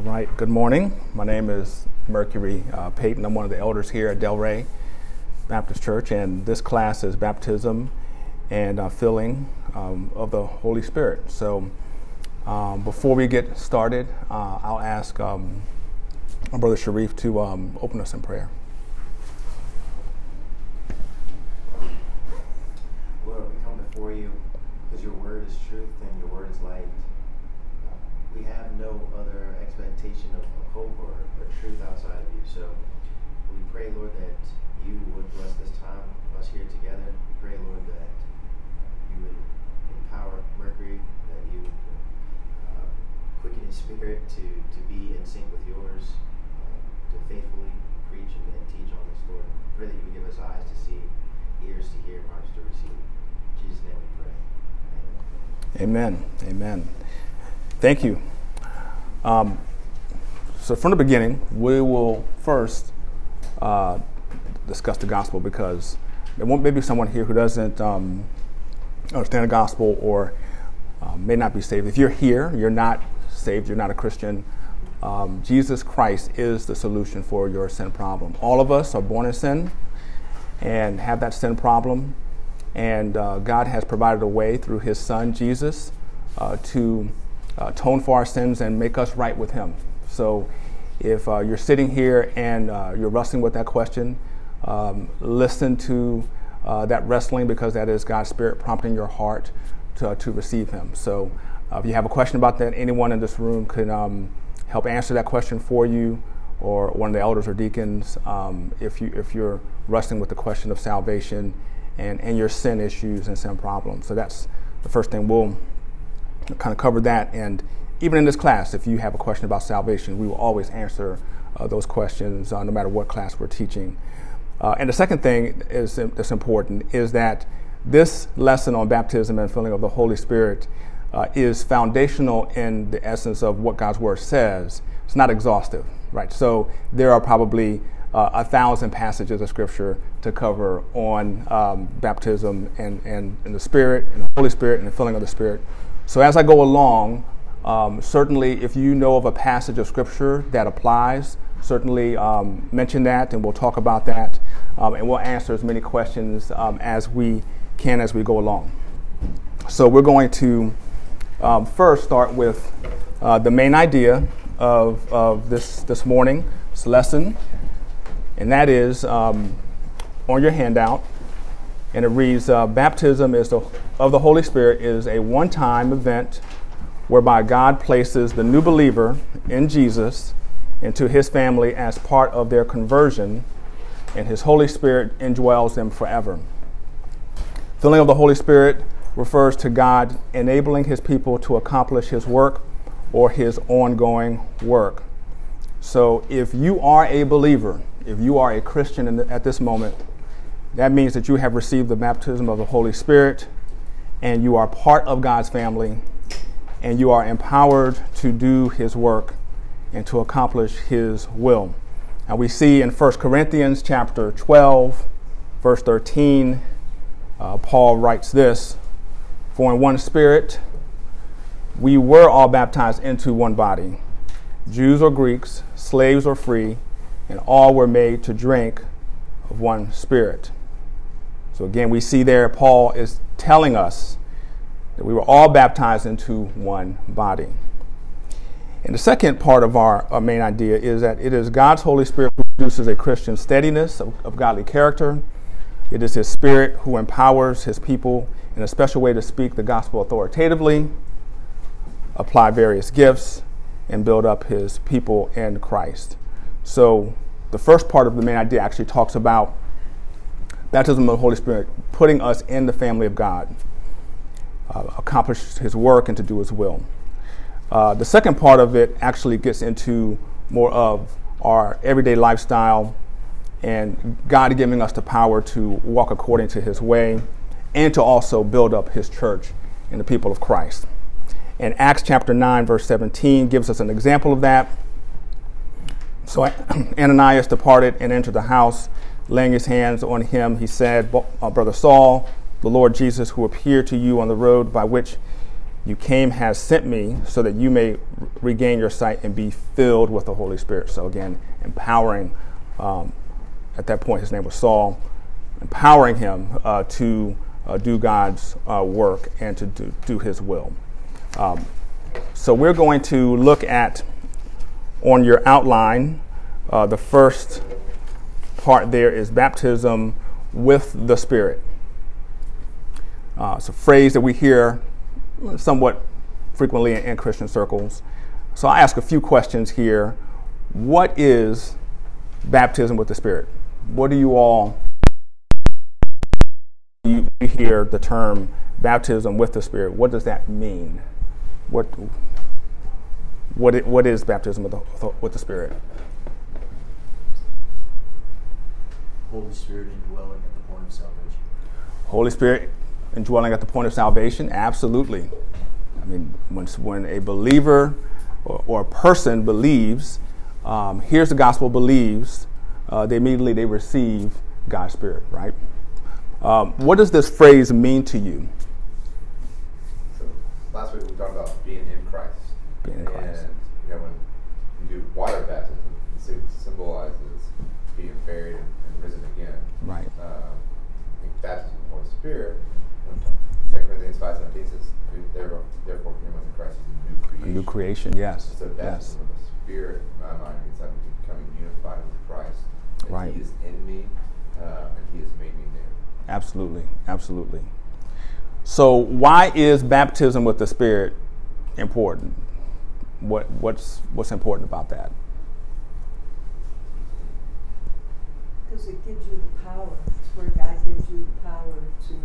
right, good morning. My name is Mercury Payton. I'm one of the elders here at Delray Baptist Church, and this class is baptism and filling of the Holy Spirit. So before we get started, I'll ask my brother Sharif to open us in prayer. Lord, we come before you because your word is truth and your word is light. We have no other expectation of hope or truth outside of you. So we pray, Lord, that you would bless this time, us here together. We pray, Lord, that you would empower Mercury, that you would quicken his spirit to be in sync with yours, to faithfully preach and teach on this, Lord. We pray that you would give us eyes to see, ears to hear, hearts to receive. In Jesus' name we pray. Amen. Amen. Thank you. So from the beginning, we will first discuss the gospel, because there may be someone here who doesn't understand the gospel or may not be saved. If you're here, you're not saved, you're not a Christian, Jesus Christ is the solution for your sin problem. All of us are born in sin and have that sin problem, and God has provided a way through his son, Jesus, to atone for our sins and make us right with him. So if you're sitting here and you're wrestling with that question, listen to that wrestling, because that is God's Spirit prompting your heart to receive him. So if you have a question about that, anyone in this room can help answer that question for you, or one of the elders or deacons, if you're wrestling with the question of salvation and your sin issues and sin problems. So that's the first thing. We'll kind of cover that, and even in this class, if you have a question about salvation, we will always answer those questions no matter what class we're teaching. And the second thing that's important is that this lesson on baptism and filling of the Holy Spirit is foundational in the essence of what God's Word says. It's not exhaustive, right? So there are probably 1,000 passages of Scripture to cover on baptism and the Spirit, and the Holy Spirit, and the filling of the Spirit. So as I go along, certainly if you know of a passage of Scripture that applies, certainly mention that, and we'll talk about that, and we'll answer as many questions as we can as we go along. So we're going to first start with the main idea of this morning's lesson, and that is on your handout. And it reads, baptism of the Holy Spirit is a one-time event whereby God places the new believer in Jesus into his family as part of their conversion, and his Holy Spirit indwells them forever. Filling of the Holy Spirit refers to God enabling his people to accomplish his work or his ongoing work. So if you are a believer, if you are a Christian at this moment, that means that you have received the baptism of the Holy Spirit, and you are part of God's family, and you are empowered to do his work and to accomplish his will. And we see in 1 Corinthians chapter 12, verse 13, Paul writes this: "For in one Spirit we were all baptized into one body, Jews or Greeks, slaves or free, and all were made to drink of one Spirit." So again, we see there Paul is telling us that we were all baptized into one body. And the second part of our main idea is that it is God's Holy Spirit who produces a Christian steadiness of godly character. It is his Spirit who empowers his people in a special way to speak the gospel authoritatively, apply various gifts, and build up his people in Christ. So the first part of the main idea actually talks about baptism of the Holy Spirit, putting us in the family of God, accomplish his work and to do his will. The second part of it actually gets into more of our everyday lifestyle and God giving us the power to walk according to his way and to also build up his church and the people of Christ. And Acts chapter 9, verse 17 gives us an example of that. So Ananias departed and entered the house. Laying his hands on him, he said, "Brother Saul, the Lord Jesus, who appeared to you on the road by which You came, has sent me so that you may regain your sight and be filled with the Holy Spirit. So again, empowering, at that point his name was Saul, empowering him to do God's work and to do his will. So we're going to look at, on your outline, the first part there is baptism with the Spirit. It's a phrase that we hear somewhat frequently in Christian circles. So I ask a few questions here. What is baptism with the Spirit? What do you all you hear the term baptism with the Spirit? What does that mean? What is baptism with the Spirit? Holy Spirit indwelling at the point of salvation. Holy Spirit indwelling at the point of salvation? Absolutely. I mean, when a believer or a person believes, hears the gospel, believes, they immediately receive God's Spirit, right? What does this phrase mean to you? So last week we talked about being in Christ. Being in Christ. And when you do water baptism, it symbolizes being buried and risen again. Right. I think baptism of the Holy Spirit, when 2 Corinthians 5:17 says, therefore anyone in Christ is a new creation. A new creation, yes. So baptism of the Spirit, in my mind, means I'm becoming unified with Christ. And Right. He is in me, and He has made me new. Absolutely, absolutely. So why is baptism with the Spirit important? What's important about that? Because it gives you the power. It's where God gives you the power to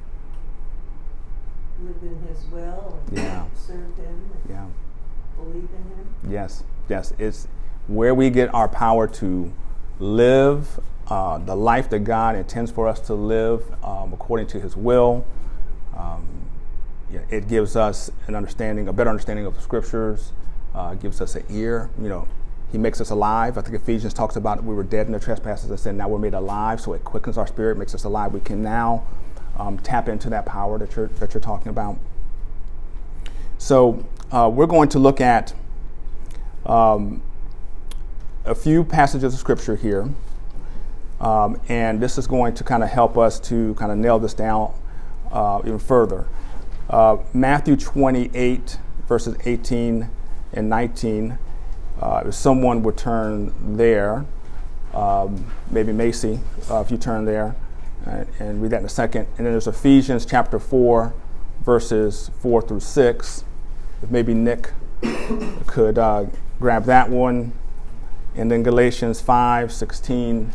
live in His will and serve Him and believe in Him. Yes. It's where we get our power to live the life that God intends for us to live according to His will. It gives us a better understanding of the Scriptures. Gives us an ear. He makes us alive. I think Ephesians talks about we were dead in the trespasses and sin. Now we're made alive, so it quickens our spirit, makes us alive. We can now tap into that power that you're talking about. So we're going to look at a few passages of Scripture here, and this is going to kind of help us to kind of nail this down even further. Matthew 28, verses 18 and 19. If someone would turn there, maybe Macy, if you turn there, and read that in a second. And then there's Ephesians chapter 4, verses 4 through 6. If maybe Nick could grab that one. And then Galatians 5, 16.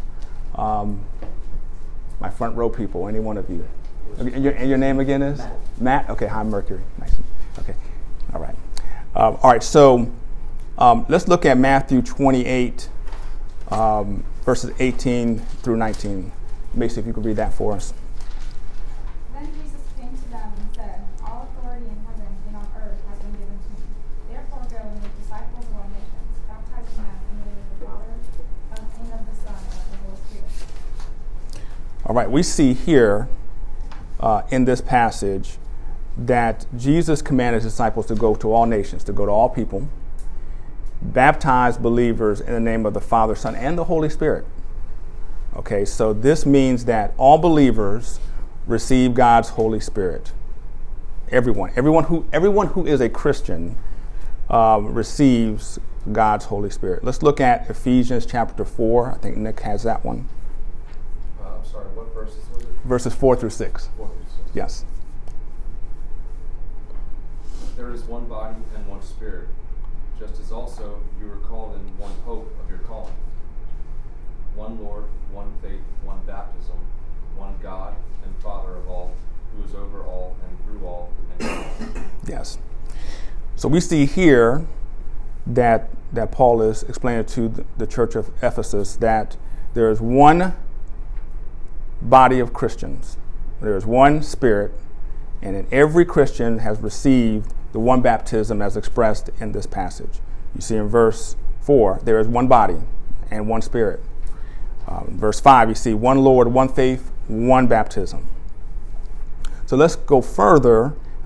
My front row people, any one of you. And your name again is? Matt? Okay, hi, Mercury. Nice. Okay, all right. All right, so let's look at Matthew 28, verses 18 through 19. Macy, if you could read that for us. Then Jesus came to them and said, all authority in heaven and on earth has been given to me. Therefore go and make disciples of all nations, baptizing them in the name of the Father, and of the Son, and of the Holy Spirit. All right, we see here in this passage that Jesus commanded his disciples to go to all nations, to go to all people, baptize believers in the name of the Father, Son, and the Holy Spirit. Okay, so this means that all believers receive God's Holy Spirit. Everyone who is a Christian receives God's Holy Spirit. Let's look at Ephesians chapter 4. I think Nick has that one. I'm sorry, what verses was it? Verses 4 through 6. 4 through 6. Yes. There is one body and one Spirit, just as also you were called in one hope of your calling. One Lord, one faith, one baptism, one God and Father of all, who is over all and through all and in all. Yes. So we see here that Paul is explaining to the church of Ephesus that there is one body of Christians. There is one Spirit, and in every Christian has received the one baptism as expressed in this passage. You see in verse 4, there is one body and one Spirit. Verse 5, you see one Lord, one faith, one baptism. So let's go further.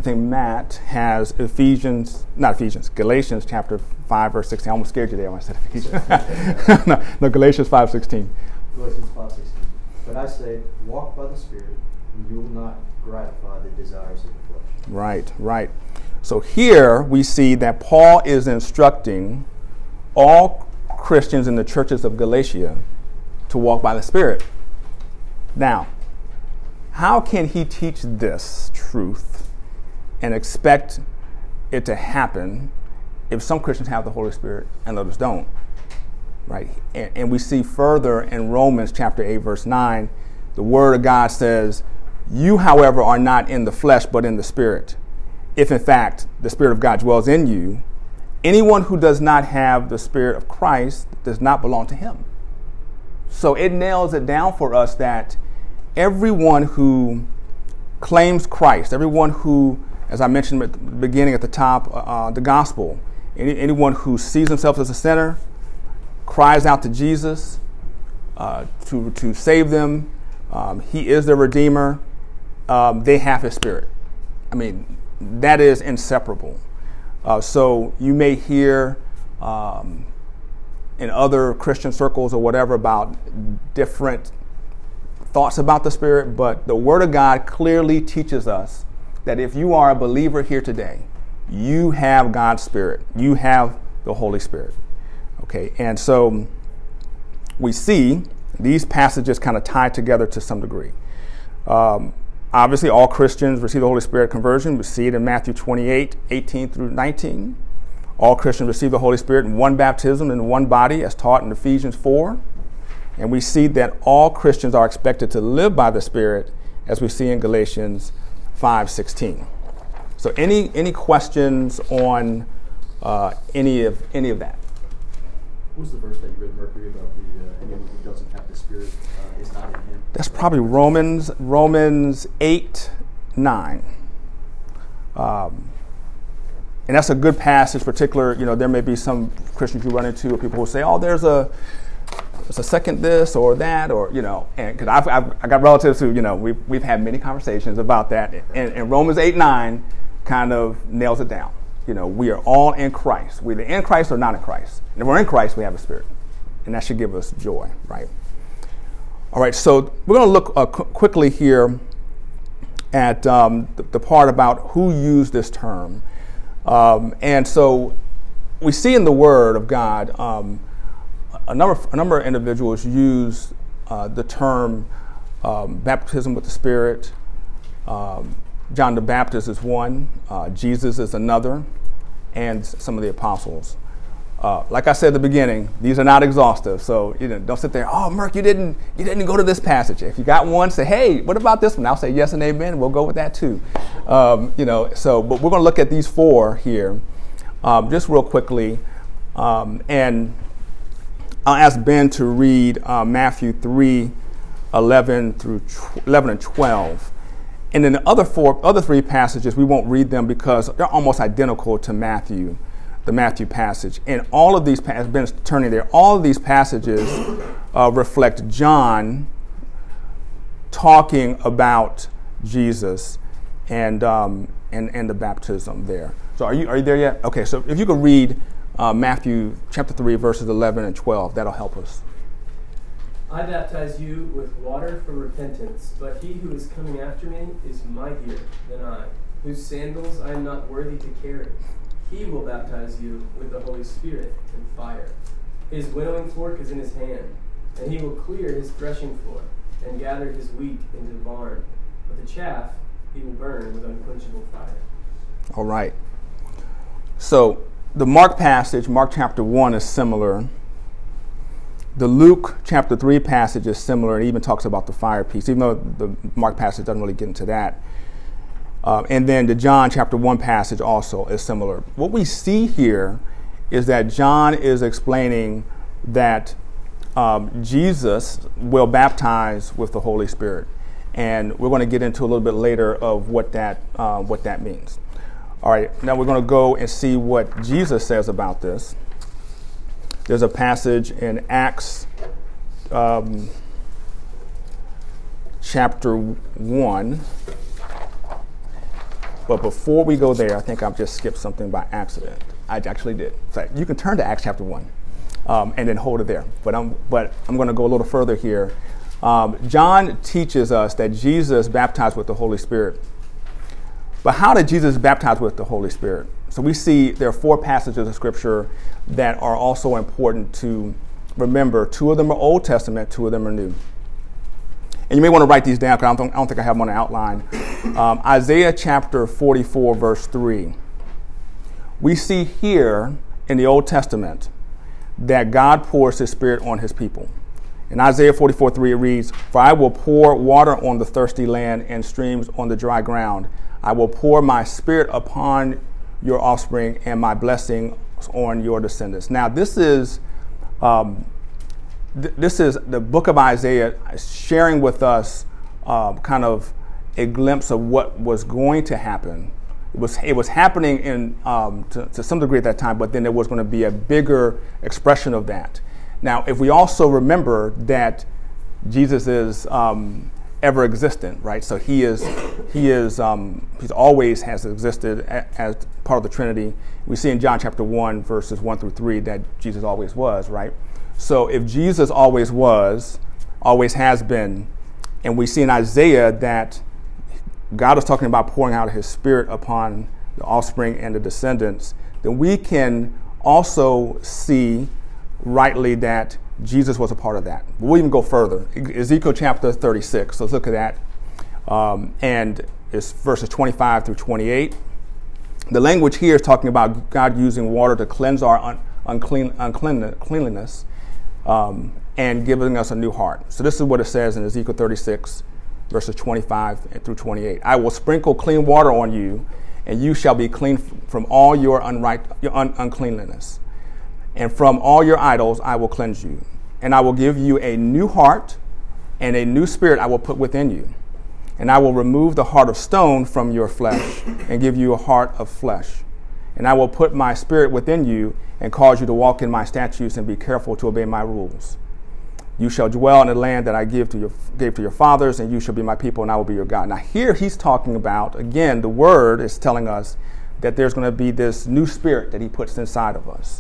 think Matt has Galatians chapter 5, verse 16. I almost scared you there when I said Ephesians. no, Galatians 5:16. Galatians 5:16. But I say, walk by the Spirit, and you will not gratify the desires of the flesh. Right. So here we see that Paul is instructing all Christians in the churches of Galatia to walk by the Spirit. Now, how can he teach this truth and expect it to happen if some Christians have the Holy Spirit and others don't? Right? And we see further in Romans chapter 8, verse 9, the Word of God says, you, however, are not in the flesh, but in the Spirit. If, in fact, the Spirit of God dwells in you, anyone who does not have the Spirit of Christ does not belong to him. So it nails it down for us that everyone who claims Christ, everyone who, as I mentioned at the beginning, at the top, the gospel, anyone who sees himself as a sinner, cries out to Jesus to save them, he is their Redeemer, they have his Spirit. I mean, that is inseparable. So you may hear in other Christian circles or whatever about different thoughts about the Spirit, but the Word of God clearly teaches us that if you are a believer here today, you have God's Spirit. You have the Holy Spirit. Okay, and so we see these passages kind of tied together to some degree. Obviously, all Christians receive the Holy Spirit at conversion. We see it in Matthew 28, 18 through 19. All Christians receive the Holy Spirit in one baptism in one body, as taught in Ephesians 4. And we see that all Christians are expected to live by the Spirit, as we see in Galatians 5:16. So any questions on any of that? What was the verse that you read, Mercury, about anyone who doesn't have the Spirit is not in him? That's probably Romans 8:9. And that's a good passage. Particular, there may be some Christians you run into, or people who say, "Oh, there's a second this or that," or and because I got relatives who we've had many conversations about that, and Romans 8:9 kind of nails it down. We are all in Christ. We're either in Christ or not in Christ. And if we're in Christ, we have a Spirit, and that should give us joy, right? All right, so we're going to look quickly here at the part about who used this term. And so we see in the Word of God a number of individuals use the term baptism with the Spirit. John the Baptist is one, Jesus is another, and some of the apostles. Like I said at the beginning, these are not exhaustive, so don't sit there, "Oh, Merk, you didn't go to this passage." If you got one, say, "Hey, what about this one?" I'll say yes and amen, and we'll go with that too. But we're going to look at these four here just real quickly, and I'll ask Ben to read Matthew 3:11 and 12. And then the other three passages, we won't read them because they're almost identical to Matthew, the Matthew passage. And all of these, as Ben's turning there, all of these passages reflect John talking about Jesus and the baptism there. So are you there yet? Okay, so if you could read Matthew chapter 3, verses 11 and 12, that'll help us. I baptize you with water for repentance, but he who is coming after me is mightier than I, whose sandals I am not worthy to carry. He will baptize you with the Holy Spirit and fire. His winnowing fork is in his hand, and he will clear his threshing floor and gather his wheat into the barn. But the chaff he will burn with unquenchable fire. All right. So the Mark passage, Mark chapter 1, is similar. The Luke chapter 3 passage is similar. It even talks about the fire piece, even though the Mark passage doesn't really get into that. And then the John chapter 1 passage also is similar. What we see here is that John is explaining that Jesus will baptize with the Holy Spirit. And we're going to get into a little bit later of what that means. All right, now we're going to go and see what Jesus says about this. There's a passage in Acts chapter 1. But before we go there, I think I've just skipped something by accident. I actually did. So you can turn to Acts chapter 1 and then hold it there. But I'm going to go a little further here. John teaches us that Jesus baptized with the Holy Spirit. But how did Jesus baptize with the Holy Spirit? So we see there are 4 passages of Scripture that are also important to remember. 2 of them are Old Testament, 2 of them are New. And you may want to write these down because I don't think I have them on the outline. Isaiah chapter 44, verse 3. We see here in the Old Testament that God pours his Spirit on his people. In Isaiah 44:3 it reads, "For I will pour water on the thirsty land and streams on the dry ground. I will pour my Spirit upon your offspring and my blessing on your descendants." Now this is the book of Isaiah sharing with us kind of a glimpse of what was going to happen. It was happening to some degree at that time, but then there was going to be a bigger expression of that. Now, if we also remember that Jesus is ever existent, right? So he's always has existed as part of the Trinity. We see in John chapter 1, verses 1 through 3 that Jesus always was, right? So if Jesus always was, always has been, and we see in Isaiah that God is talking about pouring out his Spirit upon the offspring and the descendants, then we can also see rightly that Jesus was a part of that. We'll even go further. Ezekiel chapter 36, let's look at that. And it's verses 25 through 28. The language here is talking about God using water to cleanse our uncleanliness and giving us a new heart. So this is what it says in Ezekiel 36, verses 25 through 28. "I will sprinkle clean water on you, and you shall be clean from all your uncleanliness. And from all your idols I will cleanse you. And I will give you a new heart, and a new spirit I will put within you. And I will remove the heart of stone from your flesh, and give you a heart of flesh. And I will put my spirit within you, and cause you to walk in my statutes, and be careful to obey my rules. You shall dwell in the land that I gave to your fathers, and you shall be my people, and I will be your God." Now here he's talking about, again, the word is telling us that there's going to be this new spirit that he puts inside of us.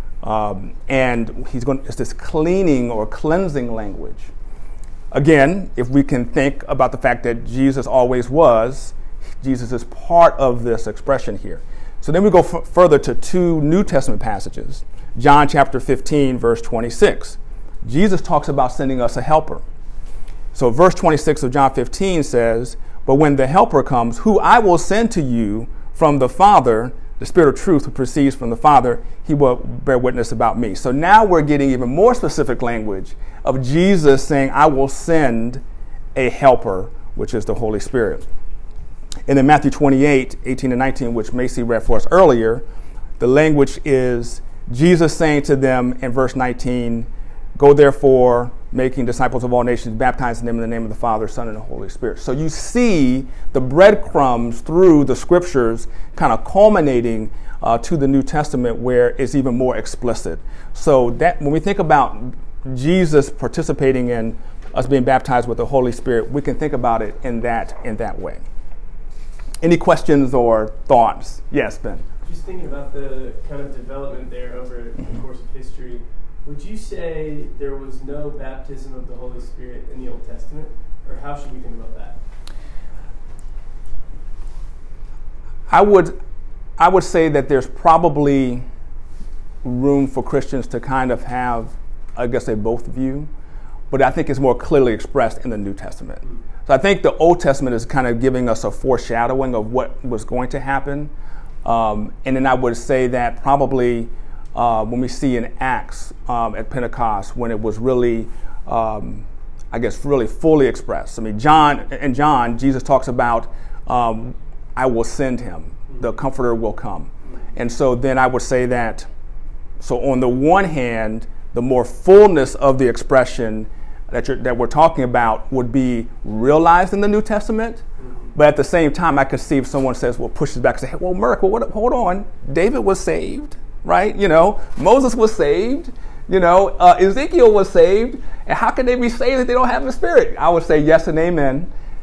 And it's this cleaning or cleansing language. Again, if we can think about the fact that Jesus always was, Jesus is part of this expression here. So then we go further to 2 New Testament passages. John chapter 15, verse 26. Jesus talks about sending us a helper. So verse 26 of John 15 says, "But when the helper comes, who I will send to you from the Father, the Spirit of truth who proceeds from the Father, he will bear witness about me." So now we're getting even more specific language of Jesus saying, "I will send a helper," which is the Holy Spirit. And in Matthew 28, 18 and 19, which Macy read for us earlier, the language is Jesus saying to them in verse 19, "Go therefore, making disciples of all nations, baptizing them in the name of the Father, Son, and the Holy Spirit." So you see the breadcrumbs through the scriptures kind of culminating to the New Testament where it's even more explicit. So that when we think about Jesus participating in us being baptized with the Holy Spirit, we can think about it in that way. Any questions or thoughts? Yes, Ben. Just thinking about the kind of development there over the course of history, would you say there was no baptism of the Holy Spirit in the Old Testament? Or how should we think about that? I would say that there's probably room for Christians to kind of have, I guess, a both view, but I think it's more clearly expressed in the New Testament. So I think the Old Testament is kind of giving us a foreshadowing of what was going to happen. And then I would say that probably when we see in Acts at Pentecost, when it was really, really fully expressed. I mean, John, Jesus talks about, "I will send him, the Comforter will come." And so then I would say that, so on the one hand, the more fullness of the expression that we're talking about would be realized in the New Testament. But at the same time, I could see if someone pushes back and say, "Hey, well, Merck, hold on. David was saved, right? Moses was saved. Ezekiel was saved. And how can they be saved if they don't have the Spirit?" I would say yes and amen.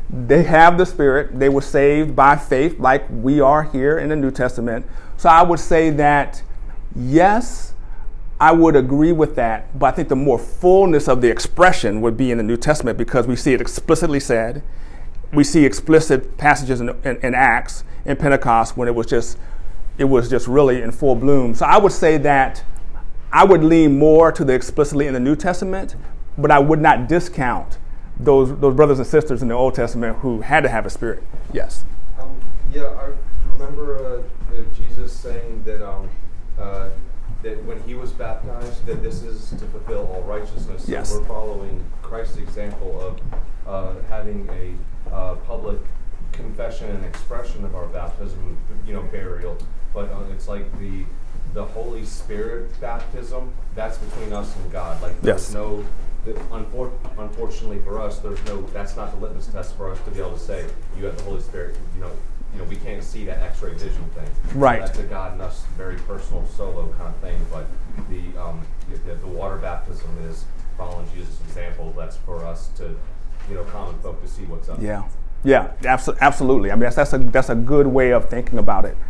they have the Spirit. They were saved by faith like we are here in the New Testament. So I would say that, yes, I would agree with that, but I think the more fullness of the expression would be in the New Testament because we see it explicitly said. We see explicit passages in Acts, in Pentecost, when it was just really in full bloom. So I would say that I would lean more to the explicitly in the New Testament, but I would not discount those brothers and sisters in the Old Testament who had to have a Spirit. Yes. I remember Jesus saying that that when he was baptized, that this is to fulfill all righteousness. So yes. We're following Christ's example of having a public confession and expression of our baptism, burial. But it's like the Holy Spirit baptism, that's between us and God. Like there's no, unfortunately for us, that's not the litmus test for us to be able to say you have the Holy Spirit. We can't see that X-ray vision thing. Right. That's a God and us very personal solo kind of thing. But the water baptism is following Jesus' example. That's for us to, common folk to see what's up. Yeah. Yeah. Absolutely. I mean, that's a good way of thinking about it.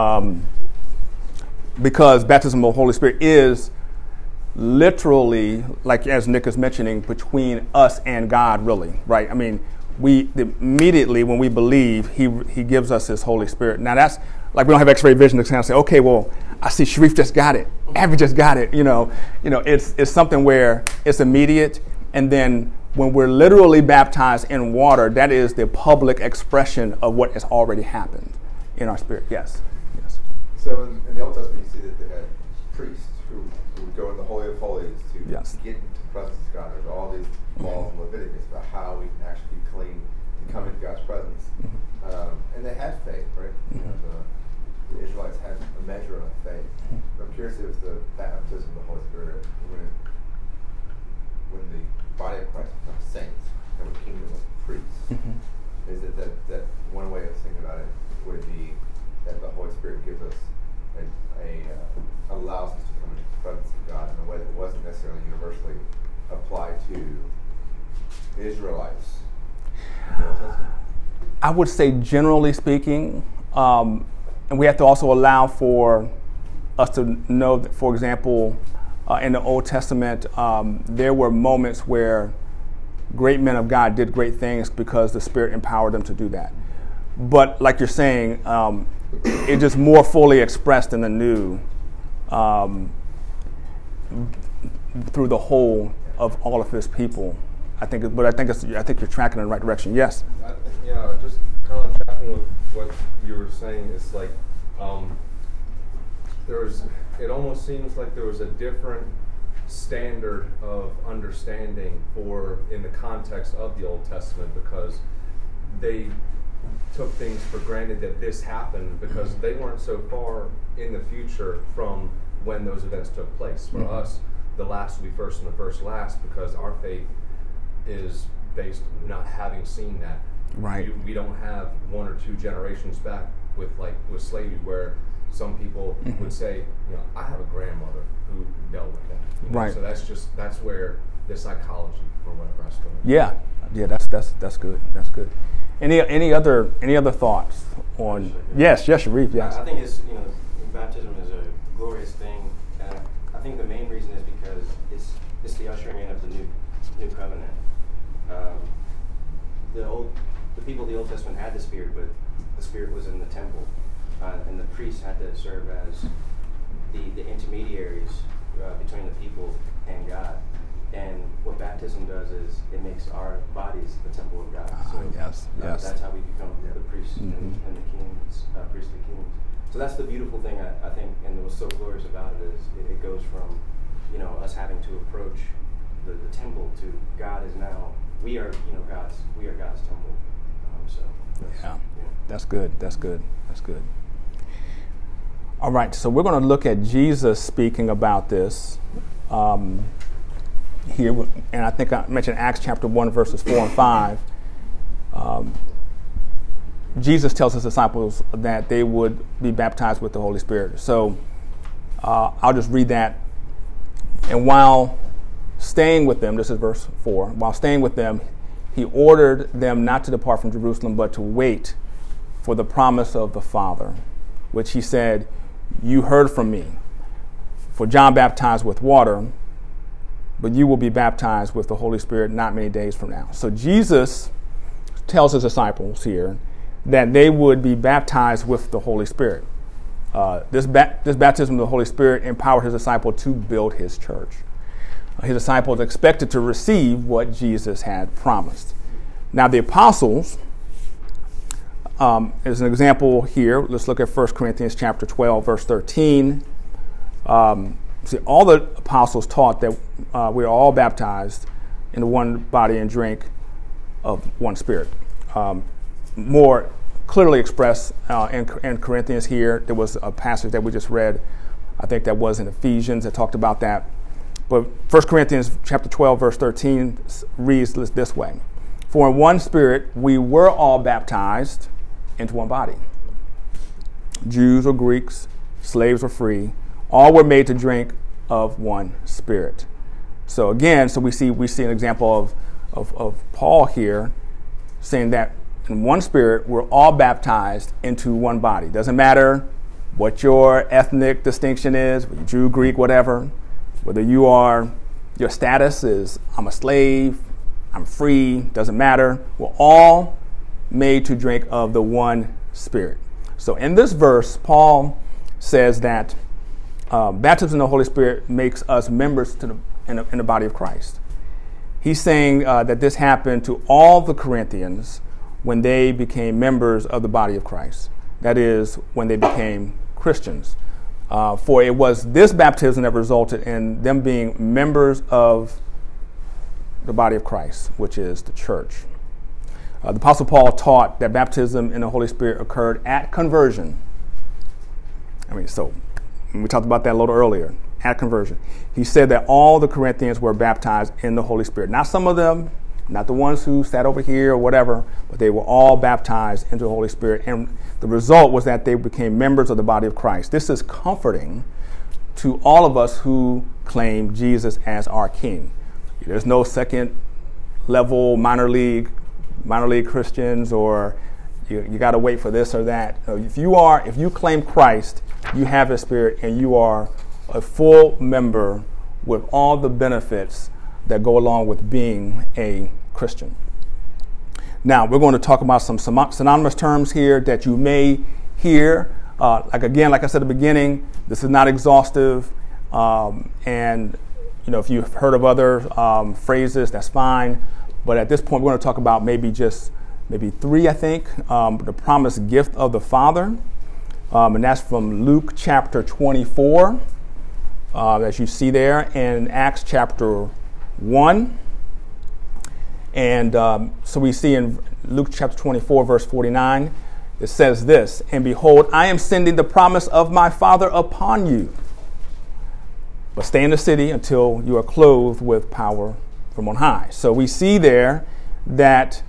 Because baptism of the Holy Spirit is literally, like as Nick is mentioning, between us and God, really, right? I mean, we immediately when we believe, he gives us his Holy Spirit. Now that's like we don't have X-ray vision to kind of say, okay, well, I see Sharif just got it, Abby just got it. It's something where it's immediate, and then when we're literally baptized in water, that is the public expression of what has already happened in our spirit. Yes. So in the Old Testament, you see that they had priests who would go in the Holy of Holies to get into the presence of God. There's all these laws in Leviticus about how we can actually be clean to come into God's presence. And they had faith, right? The Israelites had a measure of faith. But I'm curious if the baptism of the Holy Spirit, when the body of Christ becomes saints, and a kingdom of priests, is it that one way of thinking about it would be that the Holy Spirit gives us allows us to come into the presence of God in a way that wasn't necessarily universally applied to the Israelites in the Old Testament? I would say generally speaking, and we have to also allow for us to know that, for example, in the Old Testament, there were moments where great men of God did great things because the Spirit empowered them to do that. But like you're saying, it's just more fully expressed in the new through the whole of all of his people. I think you're tracking in the right direction. Yes. Just kind of tracking with what you were saying. It's like it almost seems like there was a different standard of understanding in the context of the Old Testament, because they took things for granted that this happened because they weren't so far in the future from when those events took place. For us, the last will be first and the first last, because our faith is based not having seen that. Right. We don't have one or two generations back with slavery, where some people would say, I have a grandmother who dealt with that. Right. So that's where the psychology or whatever I started. Yeah. That's good. That's good. Any other thoughts on? Yes, Sharif. Yes. I think baptism is a glorious thing, and I think the main reason is because it's the ushering in of the new covenant. The people of the Old Testament had the Spirit, but the Spirit was in the temple, and the priests had to serve as the intermediaries between the people and God. And what baptism does is it makes our bodies the temple of God. So yes. That's how we become the priests and the kings, priestly kings. So that's the beautiful thing, I think, and what's so glorious about it is it goes from, us having to approach the temple to God is now, we are God's temple. That's good. All right, so we're going to look at Jesus speaking about this here, and I think I mentioned Acts chapter 1, verses 4 and 5. Jesus tells his disciples that they would be baptized with the Holy Spirit. So I'll just read that. And while staying with them, this is verse 4, while staying with them, he ordered them not to depart from Jerusalem, but to wait for the promise of the Father, which he said, you heard from me. For John baptized with water, but you will be baptized with the Holy Spirit not many days from now. So Jesus tells his disciples here that they would be baptized with the Holy Spirit. This baptism of the Holy Spirit empowered his disciple to build his church. His disciples expected to receive what Jesus had promised. Now the apostles, as an example here, let's look at 1 Corinthians chapter 12, verse 13. See, all the apostles taught that we are all baptized into one body and drink of one Spirit. More clearly expressed in Corinthians here, there was a passage that we just read, I think that was in Ephesians that talked about that. But 1 Corinthians chapter 12, verse 13 reads this way. For in one Spirit we were all baptized into one body. Jews or Greeks, slaves or free, all were made to drink of one Spirit. So again, we see an example of Paul here saying that in one Spirit we're all baptized into one body. Doesn't matter what your ethnic distinction is, Jew, Greek, whatever. Whether your status is I'm a slave, I'm free, doesn't matter. We're all made to drink of the one Spirit. So in this verse, Paul says that baptism in the Holy Spirit makes us members in the body of Christ. He's saying that this happened to all the Corinthians when they became members of the body of Christ. That is, when they became Christians. For it was this baptism that resulted in them being members of the body of Christ, which is the church. The Apostle Paul taught that baptism in the Holy Spirit occurred at conversion. So we talked about that a little earlier, at conversion. He said that all the Corinthians were baptized in the Holy Spirit. Not some of them, not the ones who sat over here or whatever, but they were all baptized into the Holy Spirit. And the result was that they became members of the body of Christ. This is comforting to all of us who claim Jesus as our King. There's no second level minor league Christians, or you got to wait for this or that. If you claim Christ, you have His Spirit, and you are a full member with all the benefits that go along with being a Christian. Now, we're going to talk about some synonymous terms here that you may hear. Like I said at the beginning, this is not exhaustive. And, if you've heard of other phrases, that's fine. But at this point, we're going to talk about maybe three, I think. The promised gift of the Father. And that's from Luke chapter 24, as you see there, and Acts chapter 1. And so we see in Luke chapter 24, verse 49, it says this, and behold, I am sending the promise of my Father upon you. But stay in the city until you are clothed with power from on high. So we see there that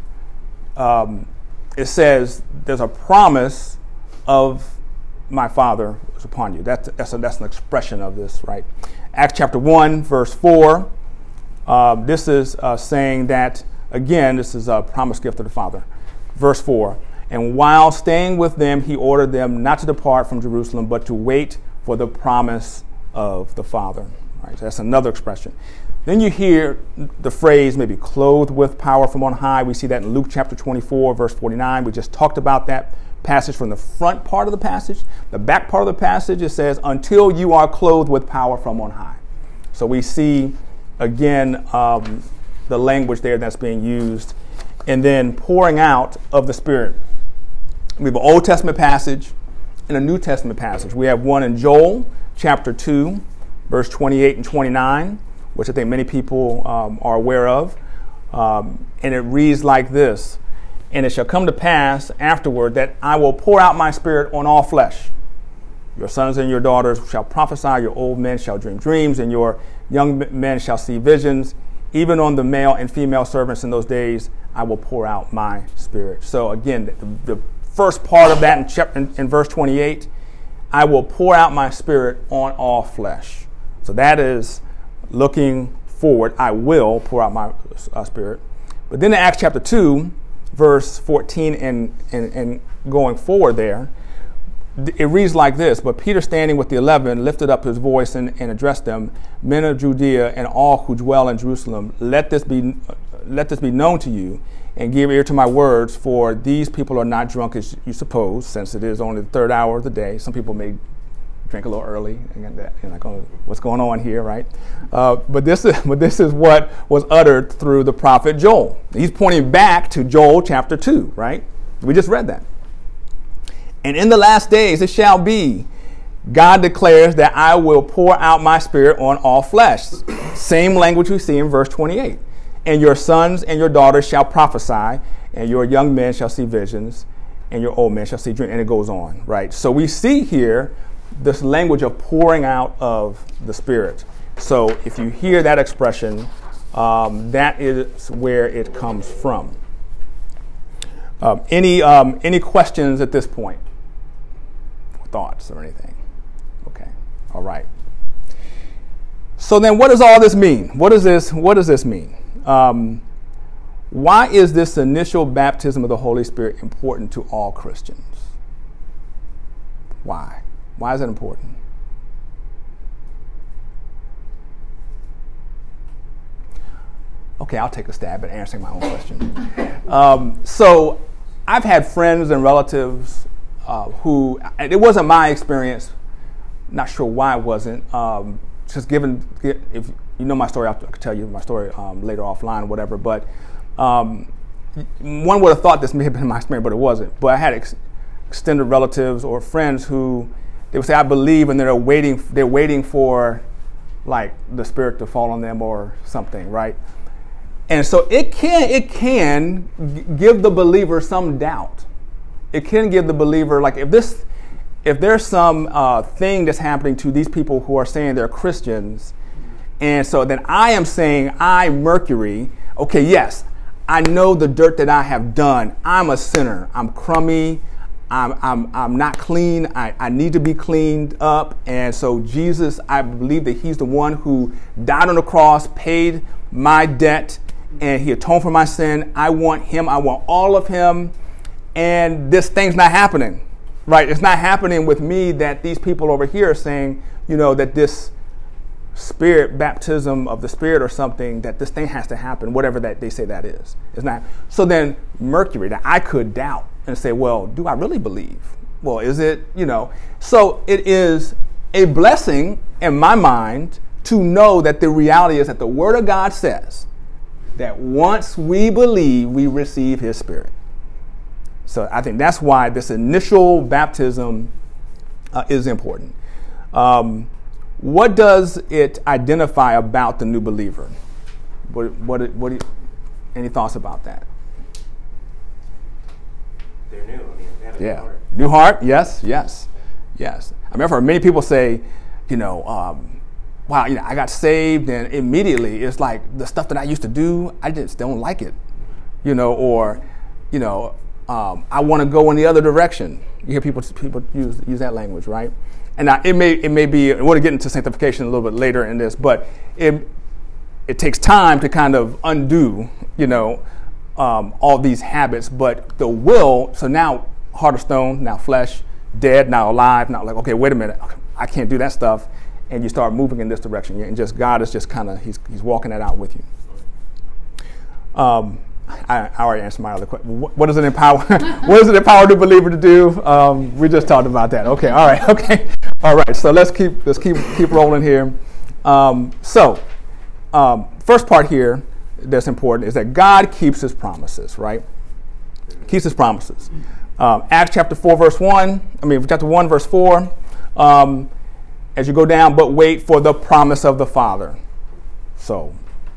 it says there's a promise of my Father is upon you. That's an expression of this, right? Acts chapter 1, verse 4. This is saying that, again, this is a promised gift of the Father. Verse 4, and while staying with them, he ordered them not to depart from Jerusalem, but to wait for the promise of the Father. Right, so that's another expression. Then you hear the phrase maybe clothed with power from on high. We see that in Luke chapter 24, verse 49. We just talked about that passage from the front part of the passage. The back part of the passage, it says, until you are clothed with power from on high. So we see, again, the language there that's being used. And then pouring out of the Spirit. We have an Old Testament passage and a New Testament passage. We have one in Joel chapter 2, verse 28 and 29, which I think many people are aware of. And it reads like this. And it shall come to pass afterward that I will pour out my Spirit on all flesh. Your sons and your daughters shall prophesy, your old men shall dream dreams, and your young men shall see visions. Even on the male and female servants in those days, I will pour out my Spirit. So again, the first part of that in verse 28, I will pour out my Spirit on all flesh. So that is looking forward. I will pour out my Spirit. But then in Acts chapter 2, verse 14 and going forward there, it reads like this: But Peter, standing with the 11, lifted up his voice and addressed them, Men of Judea and all who dwell in Jerusalem, let this be known to you, and give ear to my words, for these people are not drunk as you suppose, since it is only the third hour of the day. Some people may drink a little early, and that, like, oh, what's going on here, right? But this is what was uttered through the prophet Joel. He's pointing back to Joel chapter 2, right? We just read that. And in the last days it shall be, God declares, that I will pour out my spirit on all flesh. Same language we see in verse 28. And your sons and your daughters shall prophesy, and your young men shall see visions, and your old men shall see dreams. And it goes on, right? So we see here this language of pouring out of the Spirit. So if you hear that expression, that is where it comes from. Any questions at this point? Thoughts or anything? Okay. All right. So then what does all this mean? What does this mean? Why is this initial baptism of the Holy Spirit important to all Christians? Why? Why is it important? Okay, I'll take a stab at answering my own question. So I've had friends and relatives who, it wasn't my experience, not sure why it wasn't, just given, if you know my story, I could tell you my story later offline or whatever, but one would have thought this may have been my experience, but it wasn't. But I had extended relatives or friends who, they would say, I believe, and they're waiting for, like, the Spirit to fall on them or something, right? And so it can give the believer some doubt. It can give the believer, like, if there's some thing that's happening to these people who are saying they're Christians, and so then I am saying, I, Mercury, okay, yes, I know the dirt that I have done. I'm a sinner. I'm crummy. I'm not clean. I need to be cleaned up. And so Jesus, I believe that he's the one who died on the cross, paid my debt, and he atoned for my sin. I want him. I want all of him. And this thing's not happening, right? It's not happening with me that these people over here are saying, that this Spirit, baptism of the Spirit or something, that this thing has to happen, whatever that they say that is. It's not. So then Mercury, that I could doubt and say, well, do I really believe? Well, is it, So it is a blessing in my mind to know that the reality is that the Word of God says that once we believe, we receive his Spirit. So I think that's why this initial baptism is important. What does it identify about the new believer? Any thoughts about that? They're new. They have a new heart. New heart. Yes. I remember many people say, wow, I got saved, and immediately it's like the stuff that I used to do, I just don't like it, or I want to go in the other direction. You hear people use that language, right? And now it may be, we're going to get into sanctification a little bit later in this, but it takes time to kind of undo, all these habits. But the will, so now heart of stone, now flesh, dead, now alive, now like, okay, wait a minute, I can't do that stuff. And you start moving in this direction. And just God is just kind of, he's walking that out with you. I already answered my other question. What does it empower? What does it empower the believer to do? We just talked about that. Okay. All right. Okay. All right. So let's keep rolling here. First part here that's important is that God keeps his promises. Right? Keeps his promises. Acts chapter 4 verse 1. Chapter 1 verse 4. As you go down, but wait for the promise of the Father. So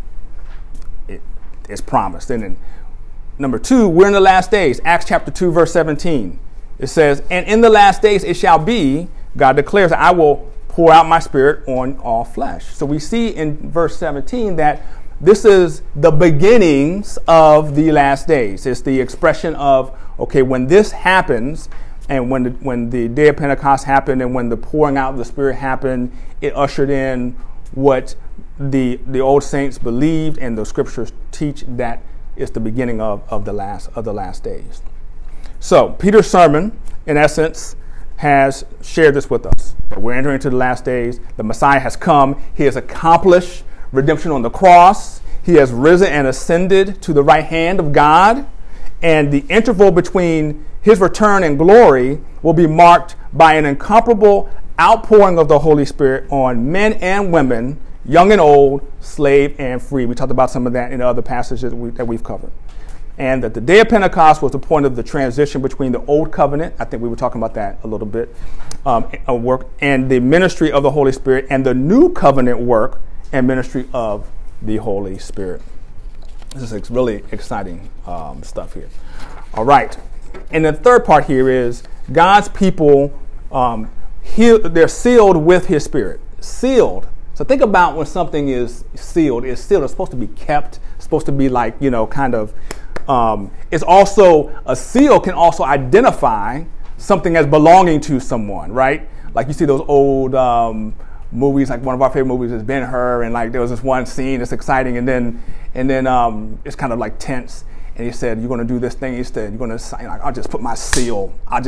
it's promised. And then number 2, we're in the last days. Acts chapter 2, verse 17. It says, and in the last days it shall be, God declares, I will pour out my Spirit on all flesh. So we see in verse 17 that this is the beginnings of the last days. It's the expression of, okay, when this happens, and when the day of Pentecost happened, and when the pouring out of the Spirit happened, it ushered in what the old saints believed, and the scriptures teach, that it's the beginning of the last days. So Peter's sermon, in essence, has shared this with us. That we're entering into the last days. The Messiah has come. He has accomplished redemption on the cross. He has risen and ascended to the right hand of God. And the interval between his return and glory will be marked by an incomparable outpouring of the Holy Spirit on men and women, young and old, slave and free. We talked about some of that in other passages that we've covered. And that the day of Pentecost was the point of the transition between the old covenant, I think we were talking about that a little bit, work, and the ministry of the Holy Spirit, and the new covenant work and ministry of the Holy Spirit. This is really exciting stuff here. All right. And the third part here is God's people, they're sealed with his Spirit. Sealed. So think about when something is sealed. It's sealed. It's supposed to be kept. It's supposed to be like, kind of, it's also, a seal can also identify something as belonging to someone, right? Like you see those old movies, like one of our favorite movies is Ben-Hur, and like there was this one scene that's exciting, and then it's kind of like tense, and he said, you're going to do this thing, he said, you're going to sign, like, I'll just put my seal, I'm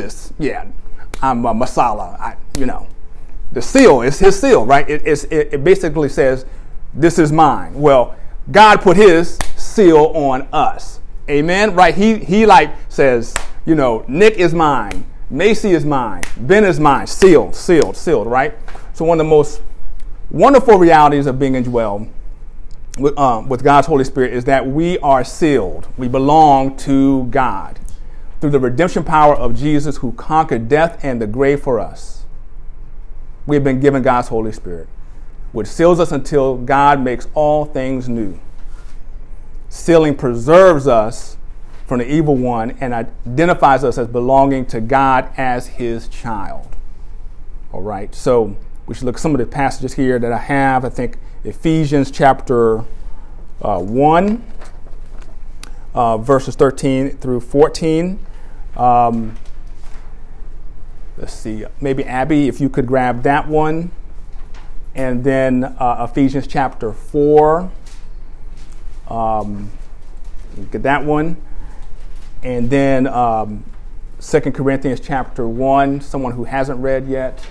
a masala, the seal is his seal, right? It basically says, this is mine. Well, God put his seal on us. Amen. Right? He like says, Nick is mine. Macy is mine. Ben is mine. Sealed, right? So one of the most wonderful realities of being indwelled with God's Holy Spirit is that we are sealed. We belong to God through the redemption power of Jesus, who conquered death and the grave for us. We have been given God's Holy Spirit, which seals us until God makes all things new. Sealing preserves us from the evil one and identifies us as belonging to God as his child. All right, so we should look at some of the passages here that I have. I think Ephesians chapter 1, verses 13 through 14. Let's see, maybe Abby, if you could grab that one. And then Ephesians chapter 4. Get that one. And then 2 Corinthians chapter 1, someone who hasn't read yet.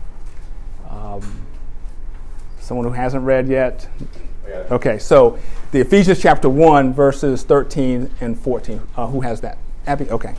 Okay, so the Ephesians chapter 1, verses 13 and 14. Who has that? Abby? Okay.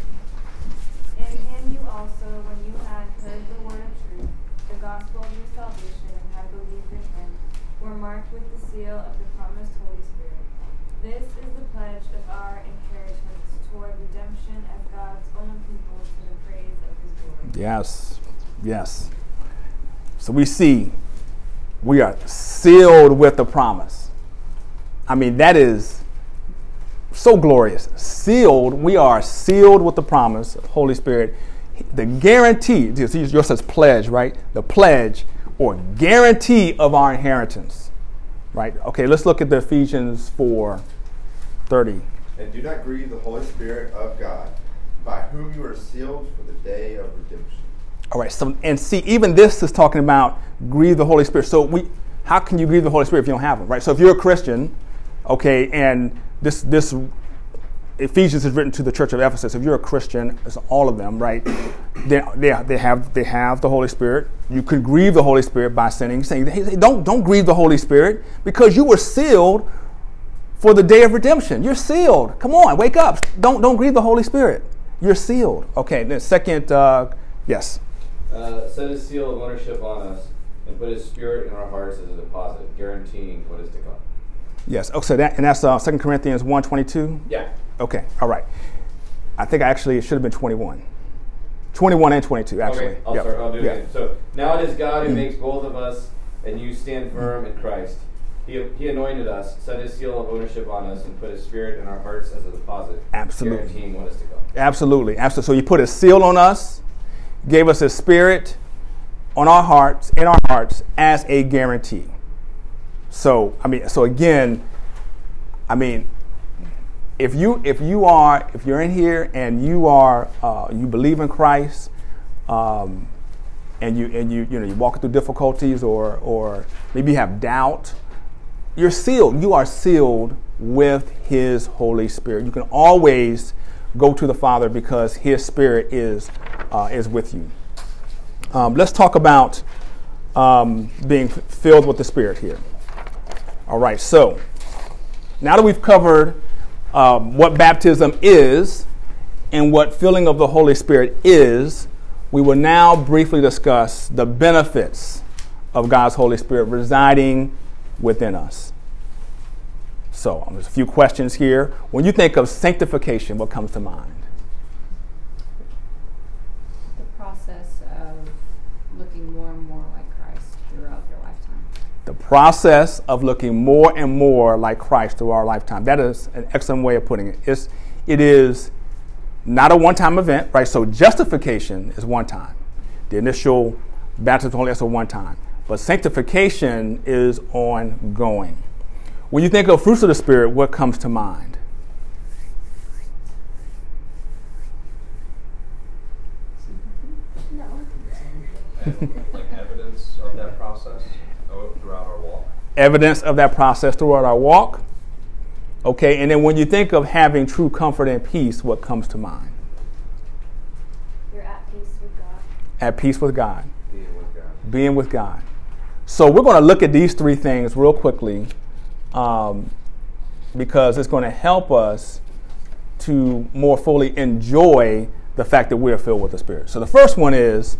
In him you also, when you had heard the word of truth, the gospel of your salvation, and had believed in him, were marked with the seal of the promised Holy Spirit. This is the pledge of our inheritance toward redemption as God's own people to the praise of his glory. Yes. So we see we are sealed with the promise. I mean, that is so glorious. Sealed, we are sealed with the promise of Holy Spirit. The guarantee, yours says pledge, right? The pledge or guarantee of our inheritance, right? Okay, let's look at the Ephesians 4:30. And do not grieve the Holy Spirit of God, by whom you are sealed for the day of redemption. All right, so and see, even this is talking about grieve the Holy Spirit. So how can you grieve the Holy Spirit if you don't have him, right? So if you're a Christian, okay, and this Ephesians is written to the church of Ephesus. If you're a Christian, it's all of them, right? They have the Holy Spirit. You could grieve the Holy Spirit by sinning, saying, hey, don't grieve the Holy Spirit because you were sealed for the day of redemption. You're sealed. Come on, wake up. Don't grieve the Holy Spirit. You're sealed. Okay, then second, yes. Set his seal of ownership on us and put his Spirit in our hearts as a deposit, guaranteeing what is to come. Yes. Okay, that's 2 Corinthians 1:22? Yeah. Okay, all right. I think it should have been 21. 21 and 22, actually. Okay, I'll do it again. So, now it is God who makes both of us and you stand firm in Christ. He anointed us, set his seal of ownership on us, and put his Spirit in our hearts as a deposit, guaranteeing what is to come. Absolutely. So he put a seal on us, gave us his Spirit in our hearts as a guarantee. So again, if you're in here and you believe in Christ, and you're walking through difficulties or maybe you have doubt, you're sealed. You are sealed with his Holy Spirit. You can always go to the Father because his Spirit is with you. Let's talk about being filled with the Spirit here. All right, so now that we've covered what baptism is and what filling of the Holy Spirit is, we will now briefly discuss the benefits of God's Holy Spirit residing within us. So there's a few questions here. When you think of sanctification, what comes to mind? The process of looking more and more like Christ throughout your lifetime. The process of looking more and more like Christ through our lifetime. That is an excellent way of putting it. It is not a one-time event, right? So justification is one time. The initial baptism only is a one time. But sanctification is ongoing. When you think of fruits of the Spirit, what comes to mind? Like evidence of that process throughout our walk. Evidence of that process throughout our walk. Okay, and then when you think of having true comfort and peace, what comes to mind? You're at peace with God. At peace with God. Being with God. Being with God. So we're going to look at these three things real quickly because it's going to help us to more fully enjoy the fact that we are filled with the Spirit. So the first one is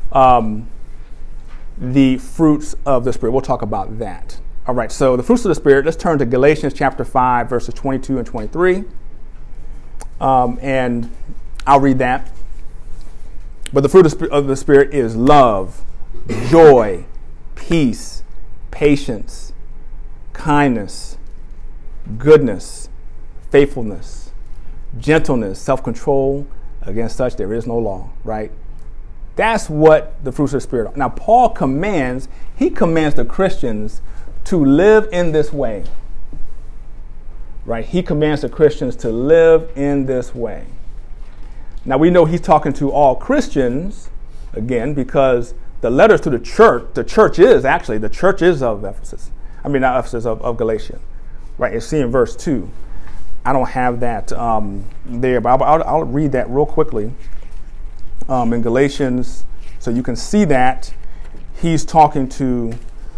the fruits of the Spirit. We'll talk about that. All right, so the fruits of the Spirit, let's turn to Galatians chapter 5, verses 22 and 23. And I'll read that. But the fruit of the Spirit is love, joy, peace, patience, kindness, goodness, faithfulness, gentleness, self-control. Against such there is no law, right? That's what the fruits of the Spirit are. Now, Paul commands the Christians to live in this way, right? He commands the Christians to live in this way. Now, we know he's talking to all Christians, again, because the letters to the church is of Ephesus. I mean, not Ephesus, of Galatia, right? You see in verse 2. I don't have that there, but I'll read that real quickly. In Galatians, so you can see that he's talking to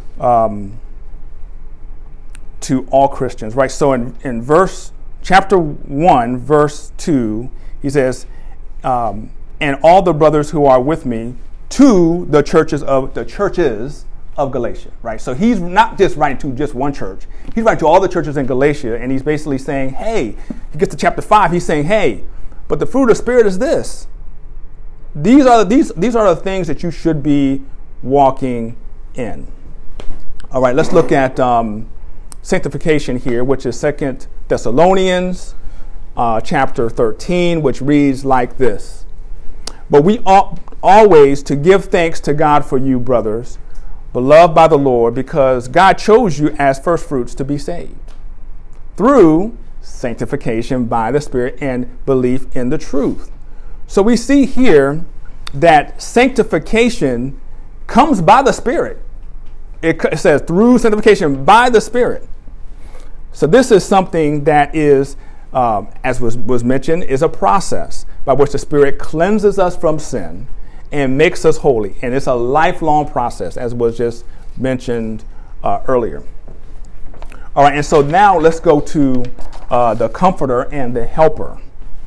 all Christians, right? So in chapter 1, verse 2, he says, and all the brothers who are with me to the churches of Galatia, right? So he's not just writing to just one church. He's writing to all the churches in Galatia, and he's basically saying, hey, he gets to chapter 5, he's saying, hey, but the fruit of the Spirit is this. These are the things that you should be walking in. All right, let's look at sanctification here, which is 2 Thessalonians chapter 13, which reads like this. But we ought always to give thanks to God for you, brothers, beloved by the Lord, because God chose you as first fruits to be saved through sanctification by the Spirit and belief in the truth. So we see here that sanctification comes by the Spirit. It says through sanctification by the Spirit. So this is something that is, as was mentioned, is a process by which the Spirit cleanses us from sin and makes us holy. And it's a lifelong process, as was just mentioned earlier. All right, and so now let's go to the Comforter and the Helper,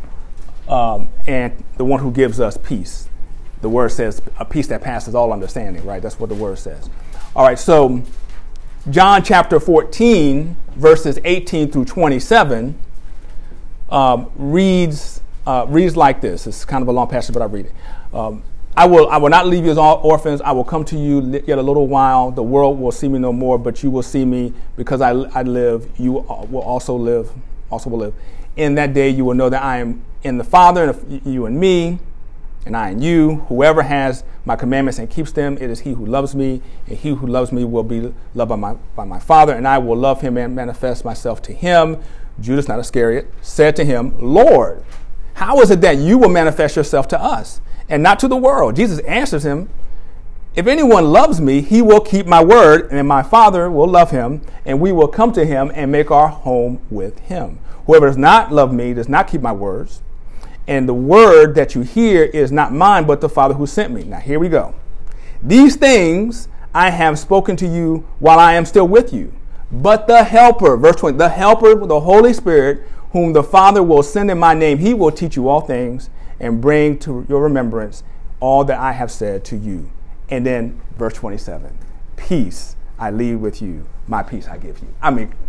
and the one who gives us peace. The word says a peace that passes all understanding, right? That's what the word says. All right, so John chapter 14, verses 18 through 27 reads like this. It's kind of a long passage, but I'll read it. I will not leave you as orphans. I will come to you yet a little while. The world will see me no more, but you will see me because I live. You will also live. In that day you will know that I am in the Father, and you and me, and I and you. Whoever has my commandments and keeps them, it is he who loves me, and he who loves me will be loved by my Father, and I will love him and manifest myself to him. Judas, not Iscariot, said to him, Lord, how is it that you will manifest yourself to us and not to the world? Jesus answers him If anyone loves me, he will keep my word, and my Father will love him, and we will come to him and make our home with him. Whoever does not love me does not keep my words, and the word that you hear is not mine, but the Father who sent me. Now here we go. These things I have spoken to you while I am still with you. But the Helper, verse 20, the Helper, the Holy Spirit, whom the Father will send in my name, he will teach you all things and bring to your remembrance all that I have said to you. And then verse 27, peace I leave with you, my peace I give you. I mean,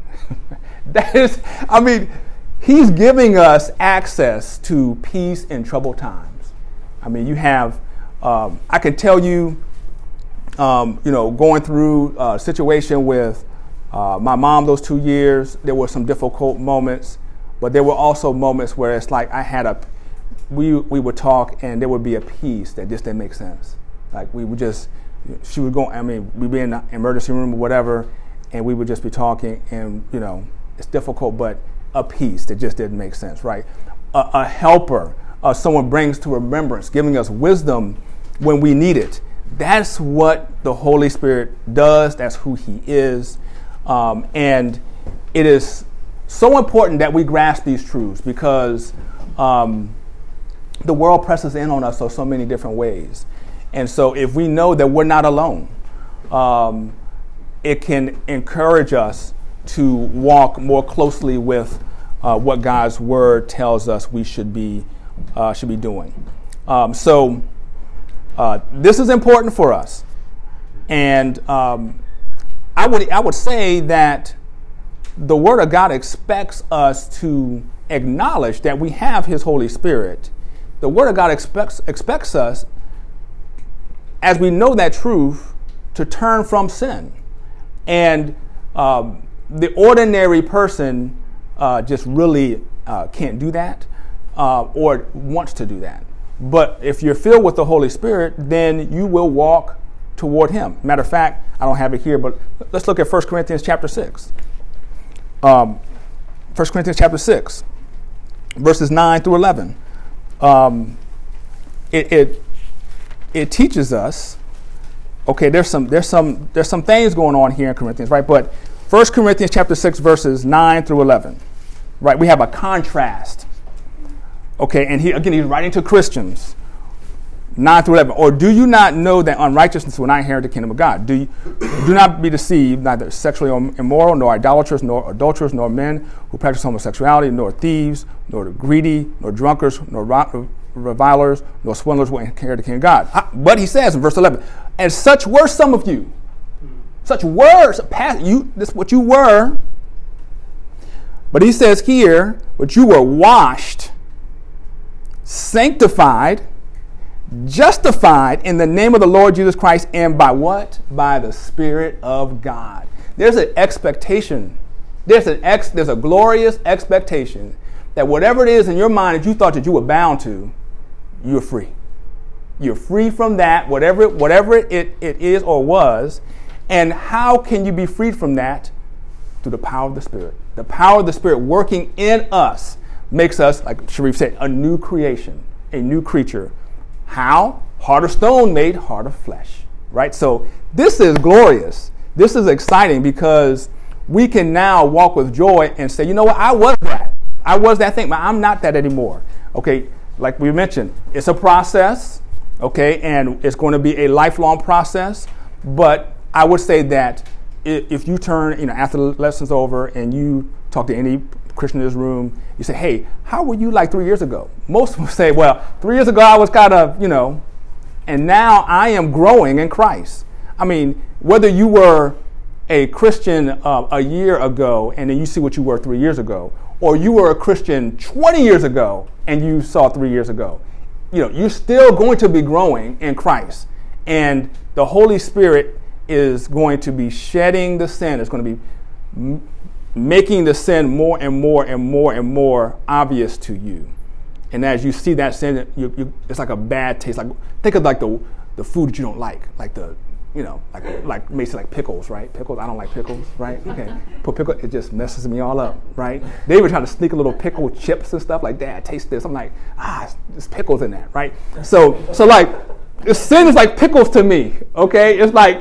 he's giving us access to peace in troubled times. I mean, you have, I can tell you, going through a situation with my mom those 2 years, there were some difficult moments, but there were also moments where it's like we would talk and there would be a peace that just didn't make sense. Like we'd be in the emergency room or whatever, and we would just be talking and, it's difficult, but a peace that just didn't make sense, right? A helper, someone brings to remembrance, giving us wisdom when we need it. That's what the Holy Spirit does. That's who he is. And it is so important that we grasp these truths because the world presses in on us so many different ways. And so if we know that we're not alone, it can encourage us to walk more closely with what God's word tells us we should be doing. So this is important for us. And I would say that the Word of God expects us to acknowledge that we have His Holy Spirit. The Word of God expects us, as we know that truth, to turn from sin. And the ordinary person just really can't do that or wants to do that. But if you're filled with the Holy Spirit, then you will walk toward Him. Matter of fact, I don't have it here, but let's look at 1 Corinthians chapter 6. 1 Corinthians chapter 6, verses 9 through 11. It teaches us. Okay, there's some things going on here in Corinthians, right? But 1 Corinthians chapter 6, verses 9 through 11, right? We have a contrast. Okay, and he's writing to Christians, 9 through 11. Or do you not know that unrighteousness will not inherit the kingdom of God? Do not be deceived, neither sexually immoral, nor idolaters, nor adulterers, nor men who practice homosexuality, nor thieves, nor the greedy, nor drunkards, nor revilers, nor swindlers will inherit the kingdom of God. But he says in verse 11, and such were some of you. Such were, this is what you were. But he says here, but you were washed, sanctified, justified in the name of the Lord Jesus Christ, and by what? By the Spirit of God. There's an expectation. There's a glorious expectation that whatever it is in your mind that you thought that you were bound to, you're free. You're free from that, whatever it is or was. And how can you be freed from that? Through the power of the Spirit. The power of the Spirit working in us makes us, like Sharif said, a new creation, a new creature. How? Heart of stone made heart of flesh, right? So this is glorious. This is exciting because we can now walk with joy and say, you know what? I was that thing, but I'm not that anymore. Okay, like we mentioned, it's a process, okay, and it's going to be a lifelong process. But I would say that if you turn, after the lesson's over and you talk to any Christian in this room, you say, hey, how were you like 3 years ago? Most will say, well, 3 years ago I was kind of, and now I am growing in Christ. I mean, whether you were a Christian a year ago and then you see what you were 3 years ago, or you were a Christian 20 years ago and you saw 3 years ago, you're still going to be growing in Christ. And the Holy Spirit is going to be shedding the sin. It's going to be making the sin more and more and more and more obvious to you. And as you see that sin, it's like a bad taste. Like think of like the food that you don't like the like maybe like pickles, right? Pickles, I don't like pickles, right? Okay, put pickle, it just messes me all up, right? They were trying to sneak a little pickle chips and stuff like, Dad, taste this. I'm like, it's pickles in that, right? So like sin is like pickles to me. Okay, it's like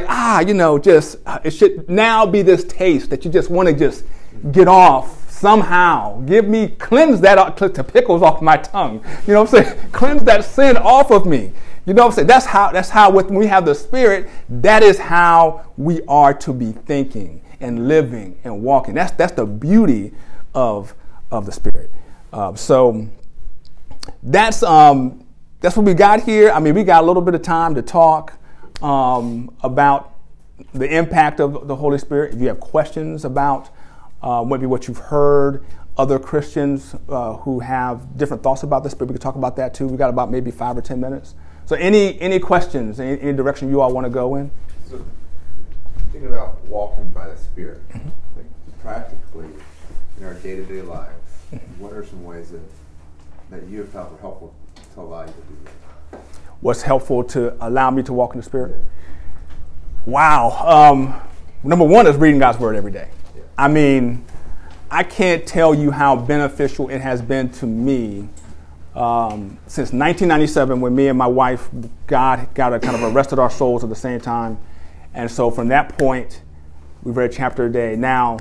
it should now be this taste that you just want to just get off somehow. Cleanse that to pickles off my tongue. You know what I'm saying? Cleanse that sin off of me. You know what I'm saying? That's how when we have the Spirit, that is how we are to be thinking and living and walking. That's the beauty of the Spirit. So that's what we got here. I mean, we got a little bit of time to talk about the impact of the Holy Spirit. If you have questions about maybe what you've heard, other Christians who have different thoughts about the Spirit, we can talk about that too. We got about maybe 5 or 10 minutes. So any questions, any direction you all want to go in? So thinking about walking by the Spirit, like practically in our day-to-day lives, what are some ways that you have found helpful to allow you to do that? What's helpful to allow me to walk in the Spirit? Yeah. Wow. Number one is reading God's Word every day. Yeah. I mean, I can't tell you how beneficial it has been to me since 1997, when me and my wife, God kind of arrested our souls at the same time. And so from that point, we read a chapter a day. Now,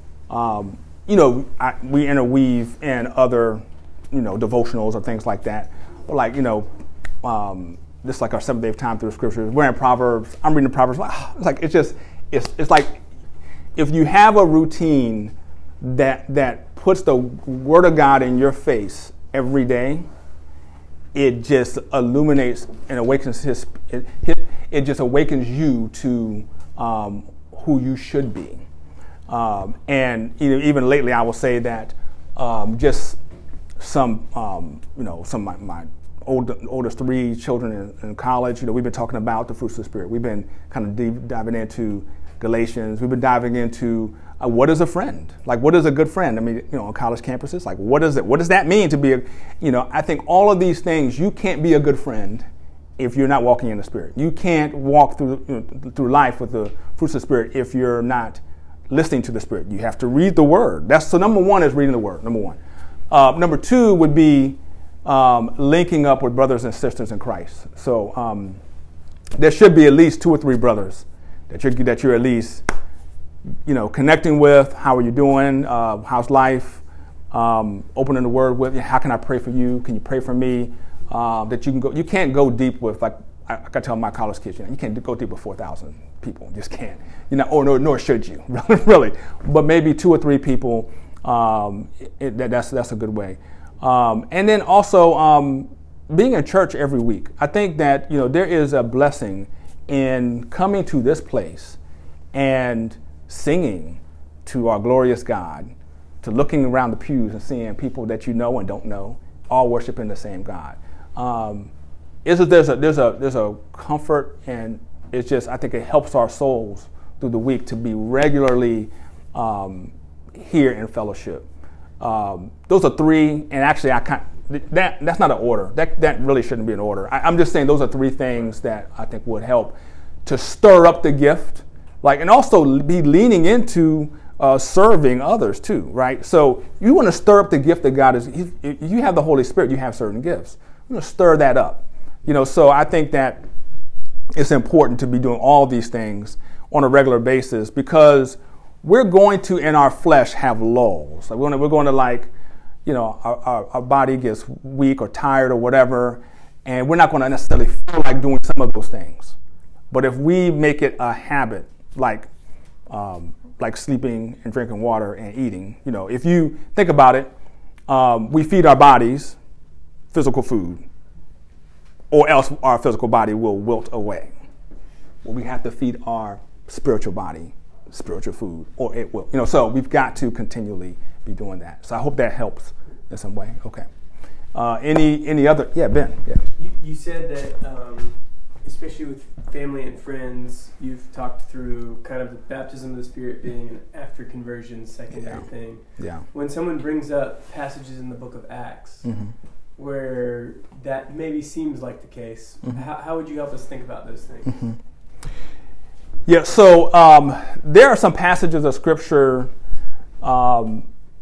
we interweave in other, devotionals or things like that. But like, just like our 7-day time through the scriptures, we're in Proverbs. I'm reading the Proverbs. It's like if you have a routine that puts the Word of God in your face every day, it just illuminates and awakens it just awakens you to who you should be. And even lately, I will say that just some of my oldest 3 children in college, we've been talking about the fruits of the Spirit. We've been kind of diving into Galatians. We've been diving into what is a friend? Like, what is a good friend? I mean, on college campuses, like, what is it? What does that mean to be I think all of these things, you can't be a good friend if you're not walking in the Spirit. You can't walk through life with the fruits of the Spirit if you're not listening to the Spirit. You have to read the Word. So number one is reading the Word, number one. Number 2 would be linking up with brothers and sisters in Christ. So there should be at least 2 or 3 brothers that you're at least connecting with. How are you doing? How's life? Opening the Word with you. How can I pray for you? Can you pray for me? That you can go. You can't go deep with, like I tell my college kids, you can't go deep with 4,000 people. You just can't. Nor should you, really. But maybe 2 or 3 people. That's a good way. And then also being in church every week. I think that there is a blessing in coming to this place and singing to our glorious God, to looking around the pews and seeing people that you know and don't know, all worshiping the same God. There's a comfort, and it's just, I think it helps our souls through the week to be regularly here in fellowship. Those are 3, and actually that's not an order. That really shouldn't be an order. I'm just saying those are 3 things that I think would help to stir up the gift, and also be leaning into serving others too, right? So you want to stir up the gift that God is. You have the Holy Spirit. You have certain gifts. You want to stir that up, So I think that it's important to be doing all these things on a regular basis, because we're going to, in our flesh, have lulls. We're going to our body gets weak or tired or whatever, and we're not going to necessarily feel like doing some of those things. But if we make it a habit, like sleeping and drinking water and eating, if you think about it, we feed our bodies physical food, or else our physical body will wilt away. Well, we have to feed our spiritual body spiritual food, or it will. So we've got to continually be doing that. So I hope that helps in some way. Okay. Any other? Yeah, Ben. Yeah. You said that, especially with family and friends, you've talked through kind of the baptism of the Spirit being an after conversion secondary thing. Yeah. When someone brings up passages in the book of Acts, mm-hmm. where that maybe seems like the case, mm-hmm. how would you help us think about those things? Mm-hmm. Yeah, so there are some passages of Scripture.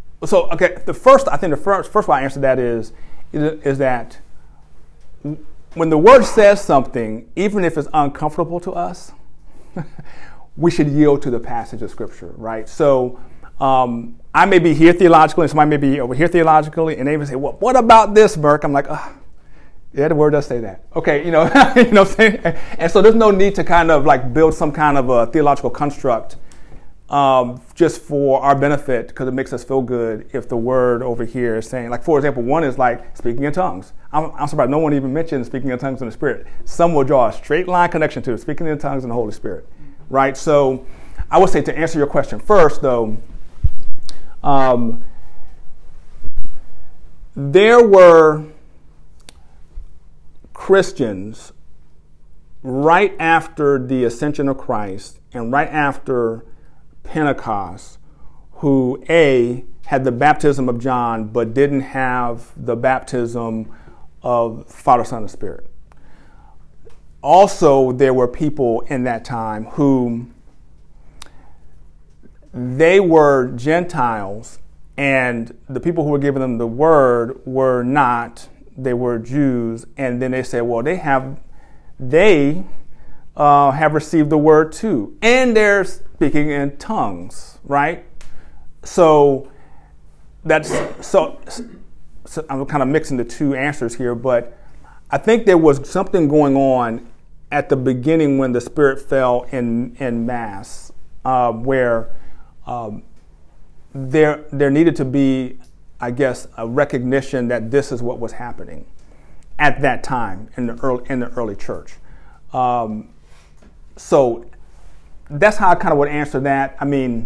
The first way I answer that is that when the word says something, even if it's uncomfortable to us, we should yield to the passage of Scripture, right? So I may be here theologically, and somebody may be over here theologically, and they may say, well, what about this, Burke? I'm like, yeah, the word does say that. Okay, you know what I'm saying? And so there's no need to kind of like build some kind of a theological construct just for our benefit, because it makes us feel good if the word over here is saying, like, for example, one is like speaking in tongues. I'm surprised no one even mentioned speaking in tongues in the Spirit. Some will draw a straight line connection to speaking in tongues and the Holy Spirit, right? So I would say, to answer your question first, though, there were Christians right after the ascension of Christ and right after Pentecost who had the baptism of John but didn't have the baptism of Father, Son, and Spirit. Also, there were people in that time who they were Gentiles, and the people who were giving them the word were not. They were Jews, and then they said, well, they have received the word too, and they're speaking in tongues, right? So so I'm kind of mixing the two answers here, but I think there was something going on at the beginning when the Spirit fell in mass, where there needed to be, I guess, a recognition that this is what was happening at that time in the early church. So that's how I kind of would answer that. I mean,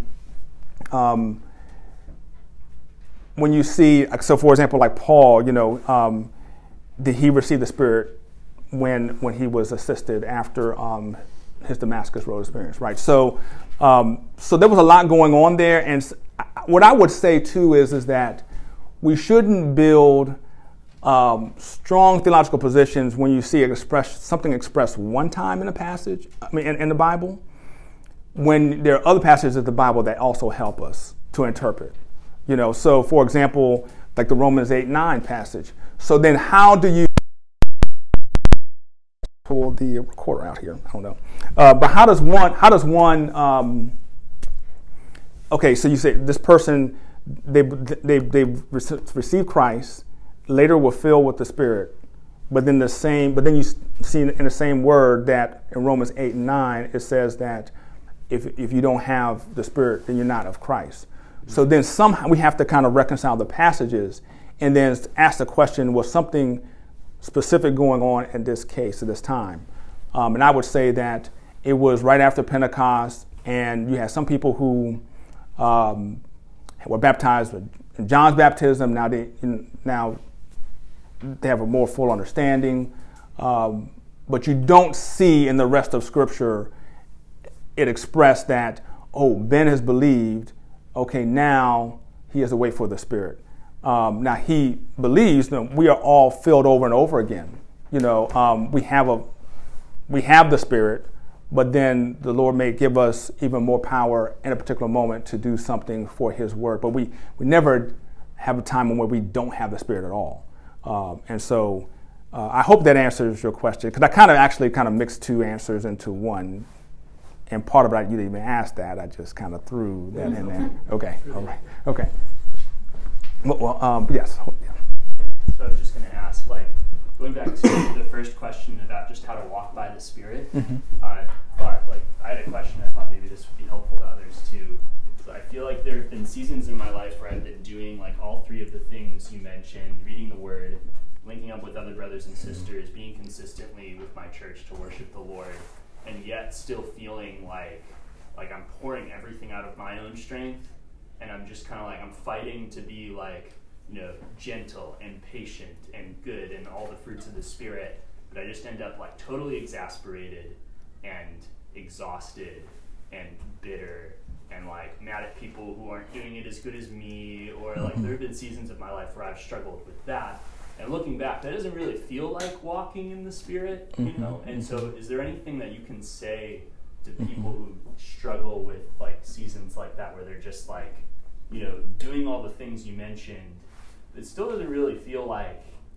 when you see, so for example, like Paul, did he receive the Spirit when he was assisted after his Damascus Road experience, right? So there was a lot going on there, and what I would say too is that we shouldn't build strong theological positions when you see something expressed one time in a passage, in the Bible, when there are other passages of the Bible that also help us to interpret. So for example, like the Romans 8:9 passage. So then how do you pull the recorder out here? I don't know. But how does one okay, so you say this person, they received Christ, later were filled with the Spirit, but then you see in the same word that in Romans 8:9 it says that if you don't have the Spirit, then you're not of Christ. So then somehow we have to kind of reconcile the passages and then ask the question, was something specific going on in this case at this time? And I would say that it was right after Pentecost, and you had some people who were baptized in John's baptism. Now they have a more full understanding, but you don't see in the rest of Scripture it expressed that, Ben has believed, okay, now he has to wait for the Spirit. Now he believes that we are all filled over and over again. We have the Spirit, but then the Lord may give us even more power in a particular moment to do something for His work. But we never have a time where we don't have the Spirit at all. And so I hope that answers your question, because I kind of mixed two answers into one. And part of it, you didn't even ask that. I just kind of threw that in there. Okay, all right, okay. Well, yes. Yeah. So I was just going to ask, going back to the first question about just how to walk by the Spirit. Mm-hmm. I had a question. I thought maybe this would be helpful to others too. So I feel like there have been seasons in my life where I've been doing all three of the things you mentioned: reading the Word, linking up with other brothers and sisters, being consistently with my church to worship the Lord, and yet still feeling like I'm pouring everything out of my own strength, and I'm just kind of I'm fighting to be gentle and patient and good and all the fruits of the Spirit, but I just end up totally exasperated and exhausted and bitter and mad at people who aren't doing it as good as me, or there have been seasons of my life where I've struggled with that. And looking back, that doesn't really feel like walking in the Spirit, And so is there anything that you can say to people who struggle with seasons like that, where they're just doing all the things you mentioned, it still doesn't really feel like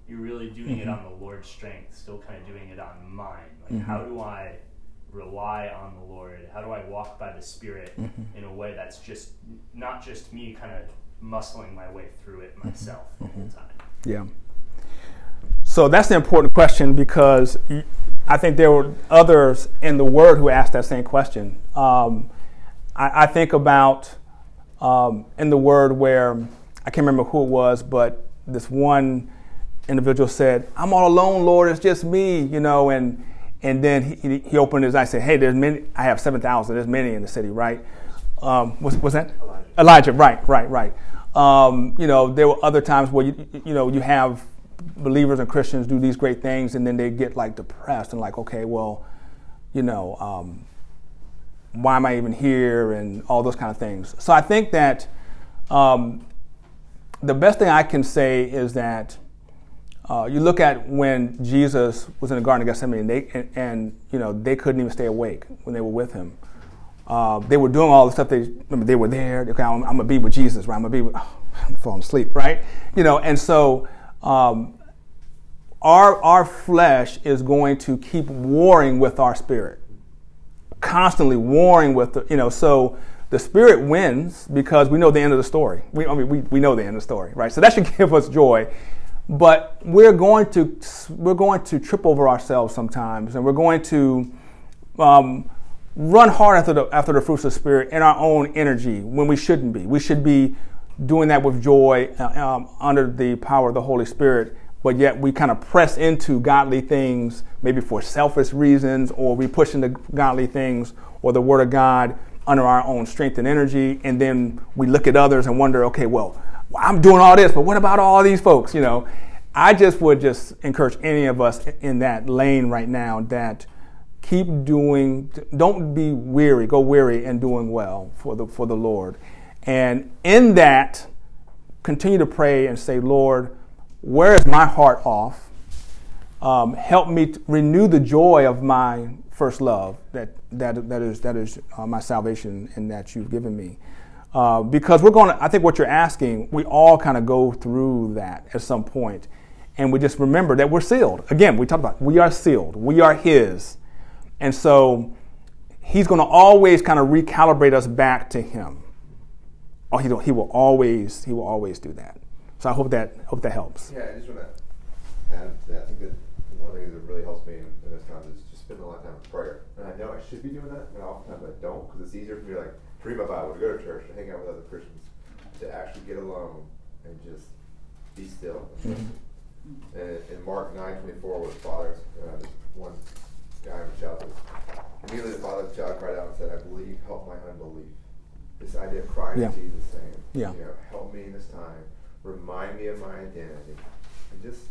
you're really doing it on the Lord's strength, still kind of doing it on mine. Like, how do I rely on the Lord? How do I walk by the Spirit in a way that's just not just me kind of muscling my way through it myself the whole time? Yeah. So that's an important question, because I think there were others in the Word who asked that same question. I think about in the Word where, I can't remember who it was, but this one individual said, "I'm all alone, Lord, it's just me," and then he opened his eyes and said, "Hey, there's many. I have 7,000. There's many in the city, right?" Was that Elijah? Right. There were other times where you have believers and Christians do these great things, and then they get like depressed and like, okay, well, why am I even here, and all those kind of things. So I think that the best thing I can say is that you look at when Jesus was in the Garden of Gethsemane, and they couldn't even stay awake when they were with him. They were doing all the stuff. They were there. Okay, I'm gonna be with Jesus, right? I'm falling asleep, right? And so our flesh is going to keep warring with our spirit, constantly warring with So the spirit wins because we know the end of the story. We know the end of the story, right? So that should give us joy. But we're going to trip over ourselves sometimes, and we're going to run hard after the fruits of the Spirit in our own energy when we shouldn't be. We should be doing that with joy under the power of the Holy Spirit, but yet we kind of press into godly things maybe for selfish reasons, or we push into godly things or the Word of God under our own strength and energy, and then we look at others and wonder, okay, well, I'm doing all this, but what about all these folks? I would encourage any of us in that lane right now that keep doing, don't be weary, go weary in doing well for the Lord. And in that, continue to pray and say, Lord, where is my heart off? Help me to renew the joy of my first love, that is my salvation, and that you've given me. Because I think what you're asking, we all kind of go through that at some point. And we just remember that we're sealed. Again, we talked about, we are sealed. We are His. And so He's going to always kind of recalibrate us back to Him. Oh, He will always do that. So I hope that helps. Yeah, I just want to add to that. I think that one of the things that really helps me in this time is just spend a lot of time in prayer. And I know I should be doing that, but oftentimes I don't, because it's easier for me to read my Bible, to go to church, to hang out with other Christians, to actually get alone and just be still. And in Mark 9:24, where the father, one guy in the child, immediately the father of the child cried out and said, "I believe, help my unbelief." This idea of crying to Jesus, saying, help me in this time, remind me of my identity, and just,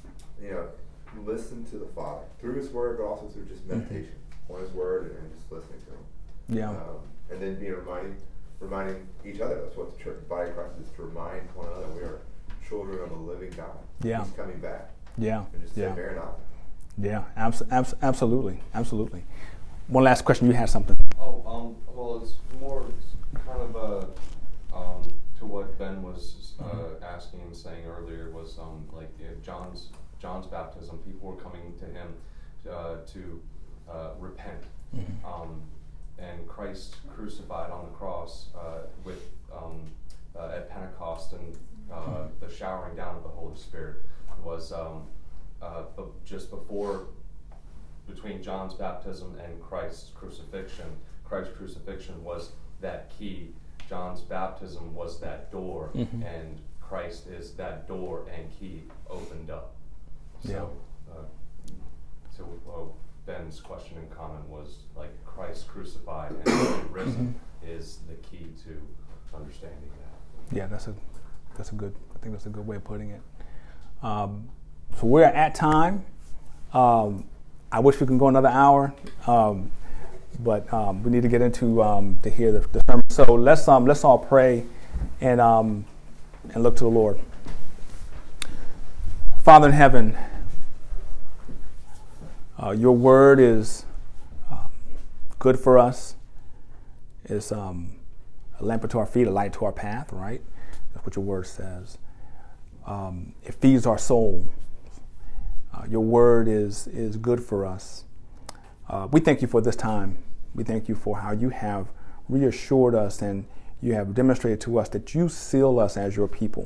listen to the Father through His Word, but also through just meditation on His Word and just listening to Him. Yeah. And then reminding each other. That's what the church, the body of Christ is, to remind one another we are children of the living God. Yeah. He's coming back. Yeah. And just say, Maranatha. Yeah, absolutely. One last question. You had something. Well, it's more kind of to what Ben was asking and saying earlier was John's baptism. People were coming to him to repent. And Christ crucified on the cross at Pentecost, and the showering down of the Holy Spirit was just between John's baptism and Christ's crucifixion. Christ's crucifixion was that key. John's baptism was that door, and Christ is that door and key opened up. So, Ben's question and comment was Christ crucified and risen is the key to understanding that. Yeah, that's a good. I think that's a good way of putting it. So we're at time. I wish we could go another hour, but we need to get into to hear the sermon. So let's all pray and look to the Lord. Father in heaven, your word is good for us. It's a lamp unto our feet, a light to our path, right? That's what your word says. It feeds our soul. Your word is good for us. We thank you for this time. We thank you for how you have reassured us and you have demonstrated to us that you seal us as your people.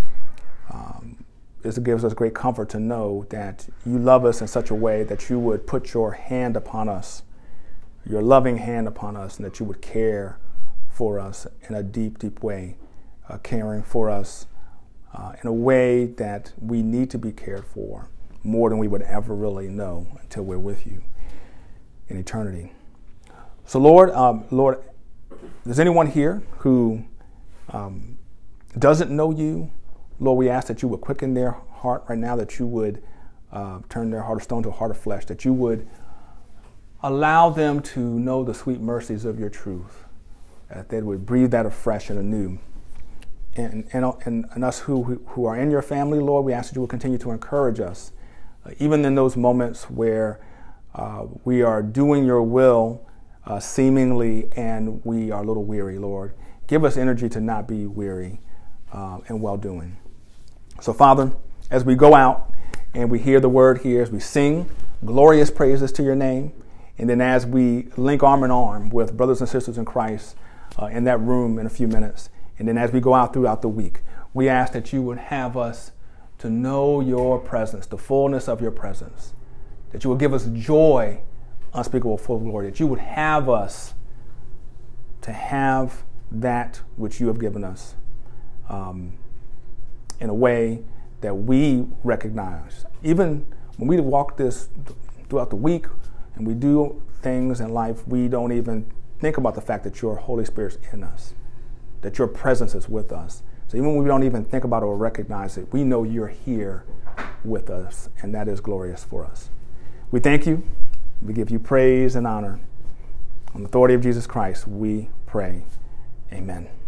This gives us great comfort to know that you love us in such a way that you would put your hand upon us, your loving hand upon us, and that you would care for us in a deep, deep way, caring for us in a way that we need to be cared for more than we would ever really know until we're with you in eternity. So Lord, if there's anyone here who doesn't know you, Lord, we ask that you would quicken their heart right now, that you would turn their heart of stone to a heart of flesh, that you would allow them to know the sweet mercies of your truth, that they would breathe that afresh and anew. And us who are in your family, Lord, we ask that you will continue to encourage us, even in those moments where we are doing your will seemingly and we are a little weary, Lord. Give us energy to not be weary in well-doing. So, Father, as we go out and we hear the word here, as we sing glorious praises to your name, and then as we link arm in arm with brothers and sisters in Christ in that room in a few minutes, and then as we go out throughout the week, we ask that you would have us to know your presence, the fullness of your presence, that you would give us joy unspeakable, full of glory, that you would have us to have that which you have given us in a way that we recognize. Even when we walk this throughout the week and we do things in life, we don't even think about the fact that your Holy Spirit's in us, that your presence is with us. So even when we don't even think about it or recognize it, we know you're here with us, and that is glorious for us. We thank you. We give you praise and honor. On the authority of Jesus Christ, we pray. Amen.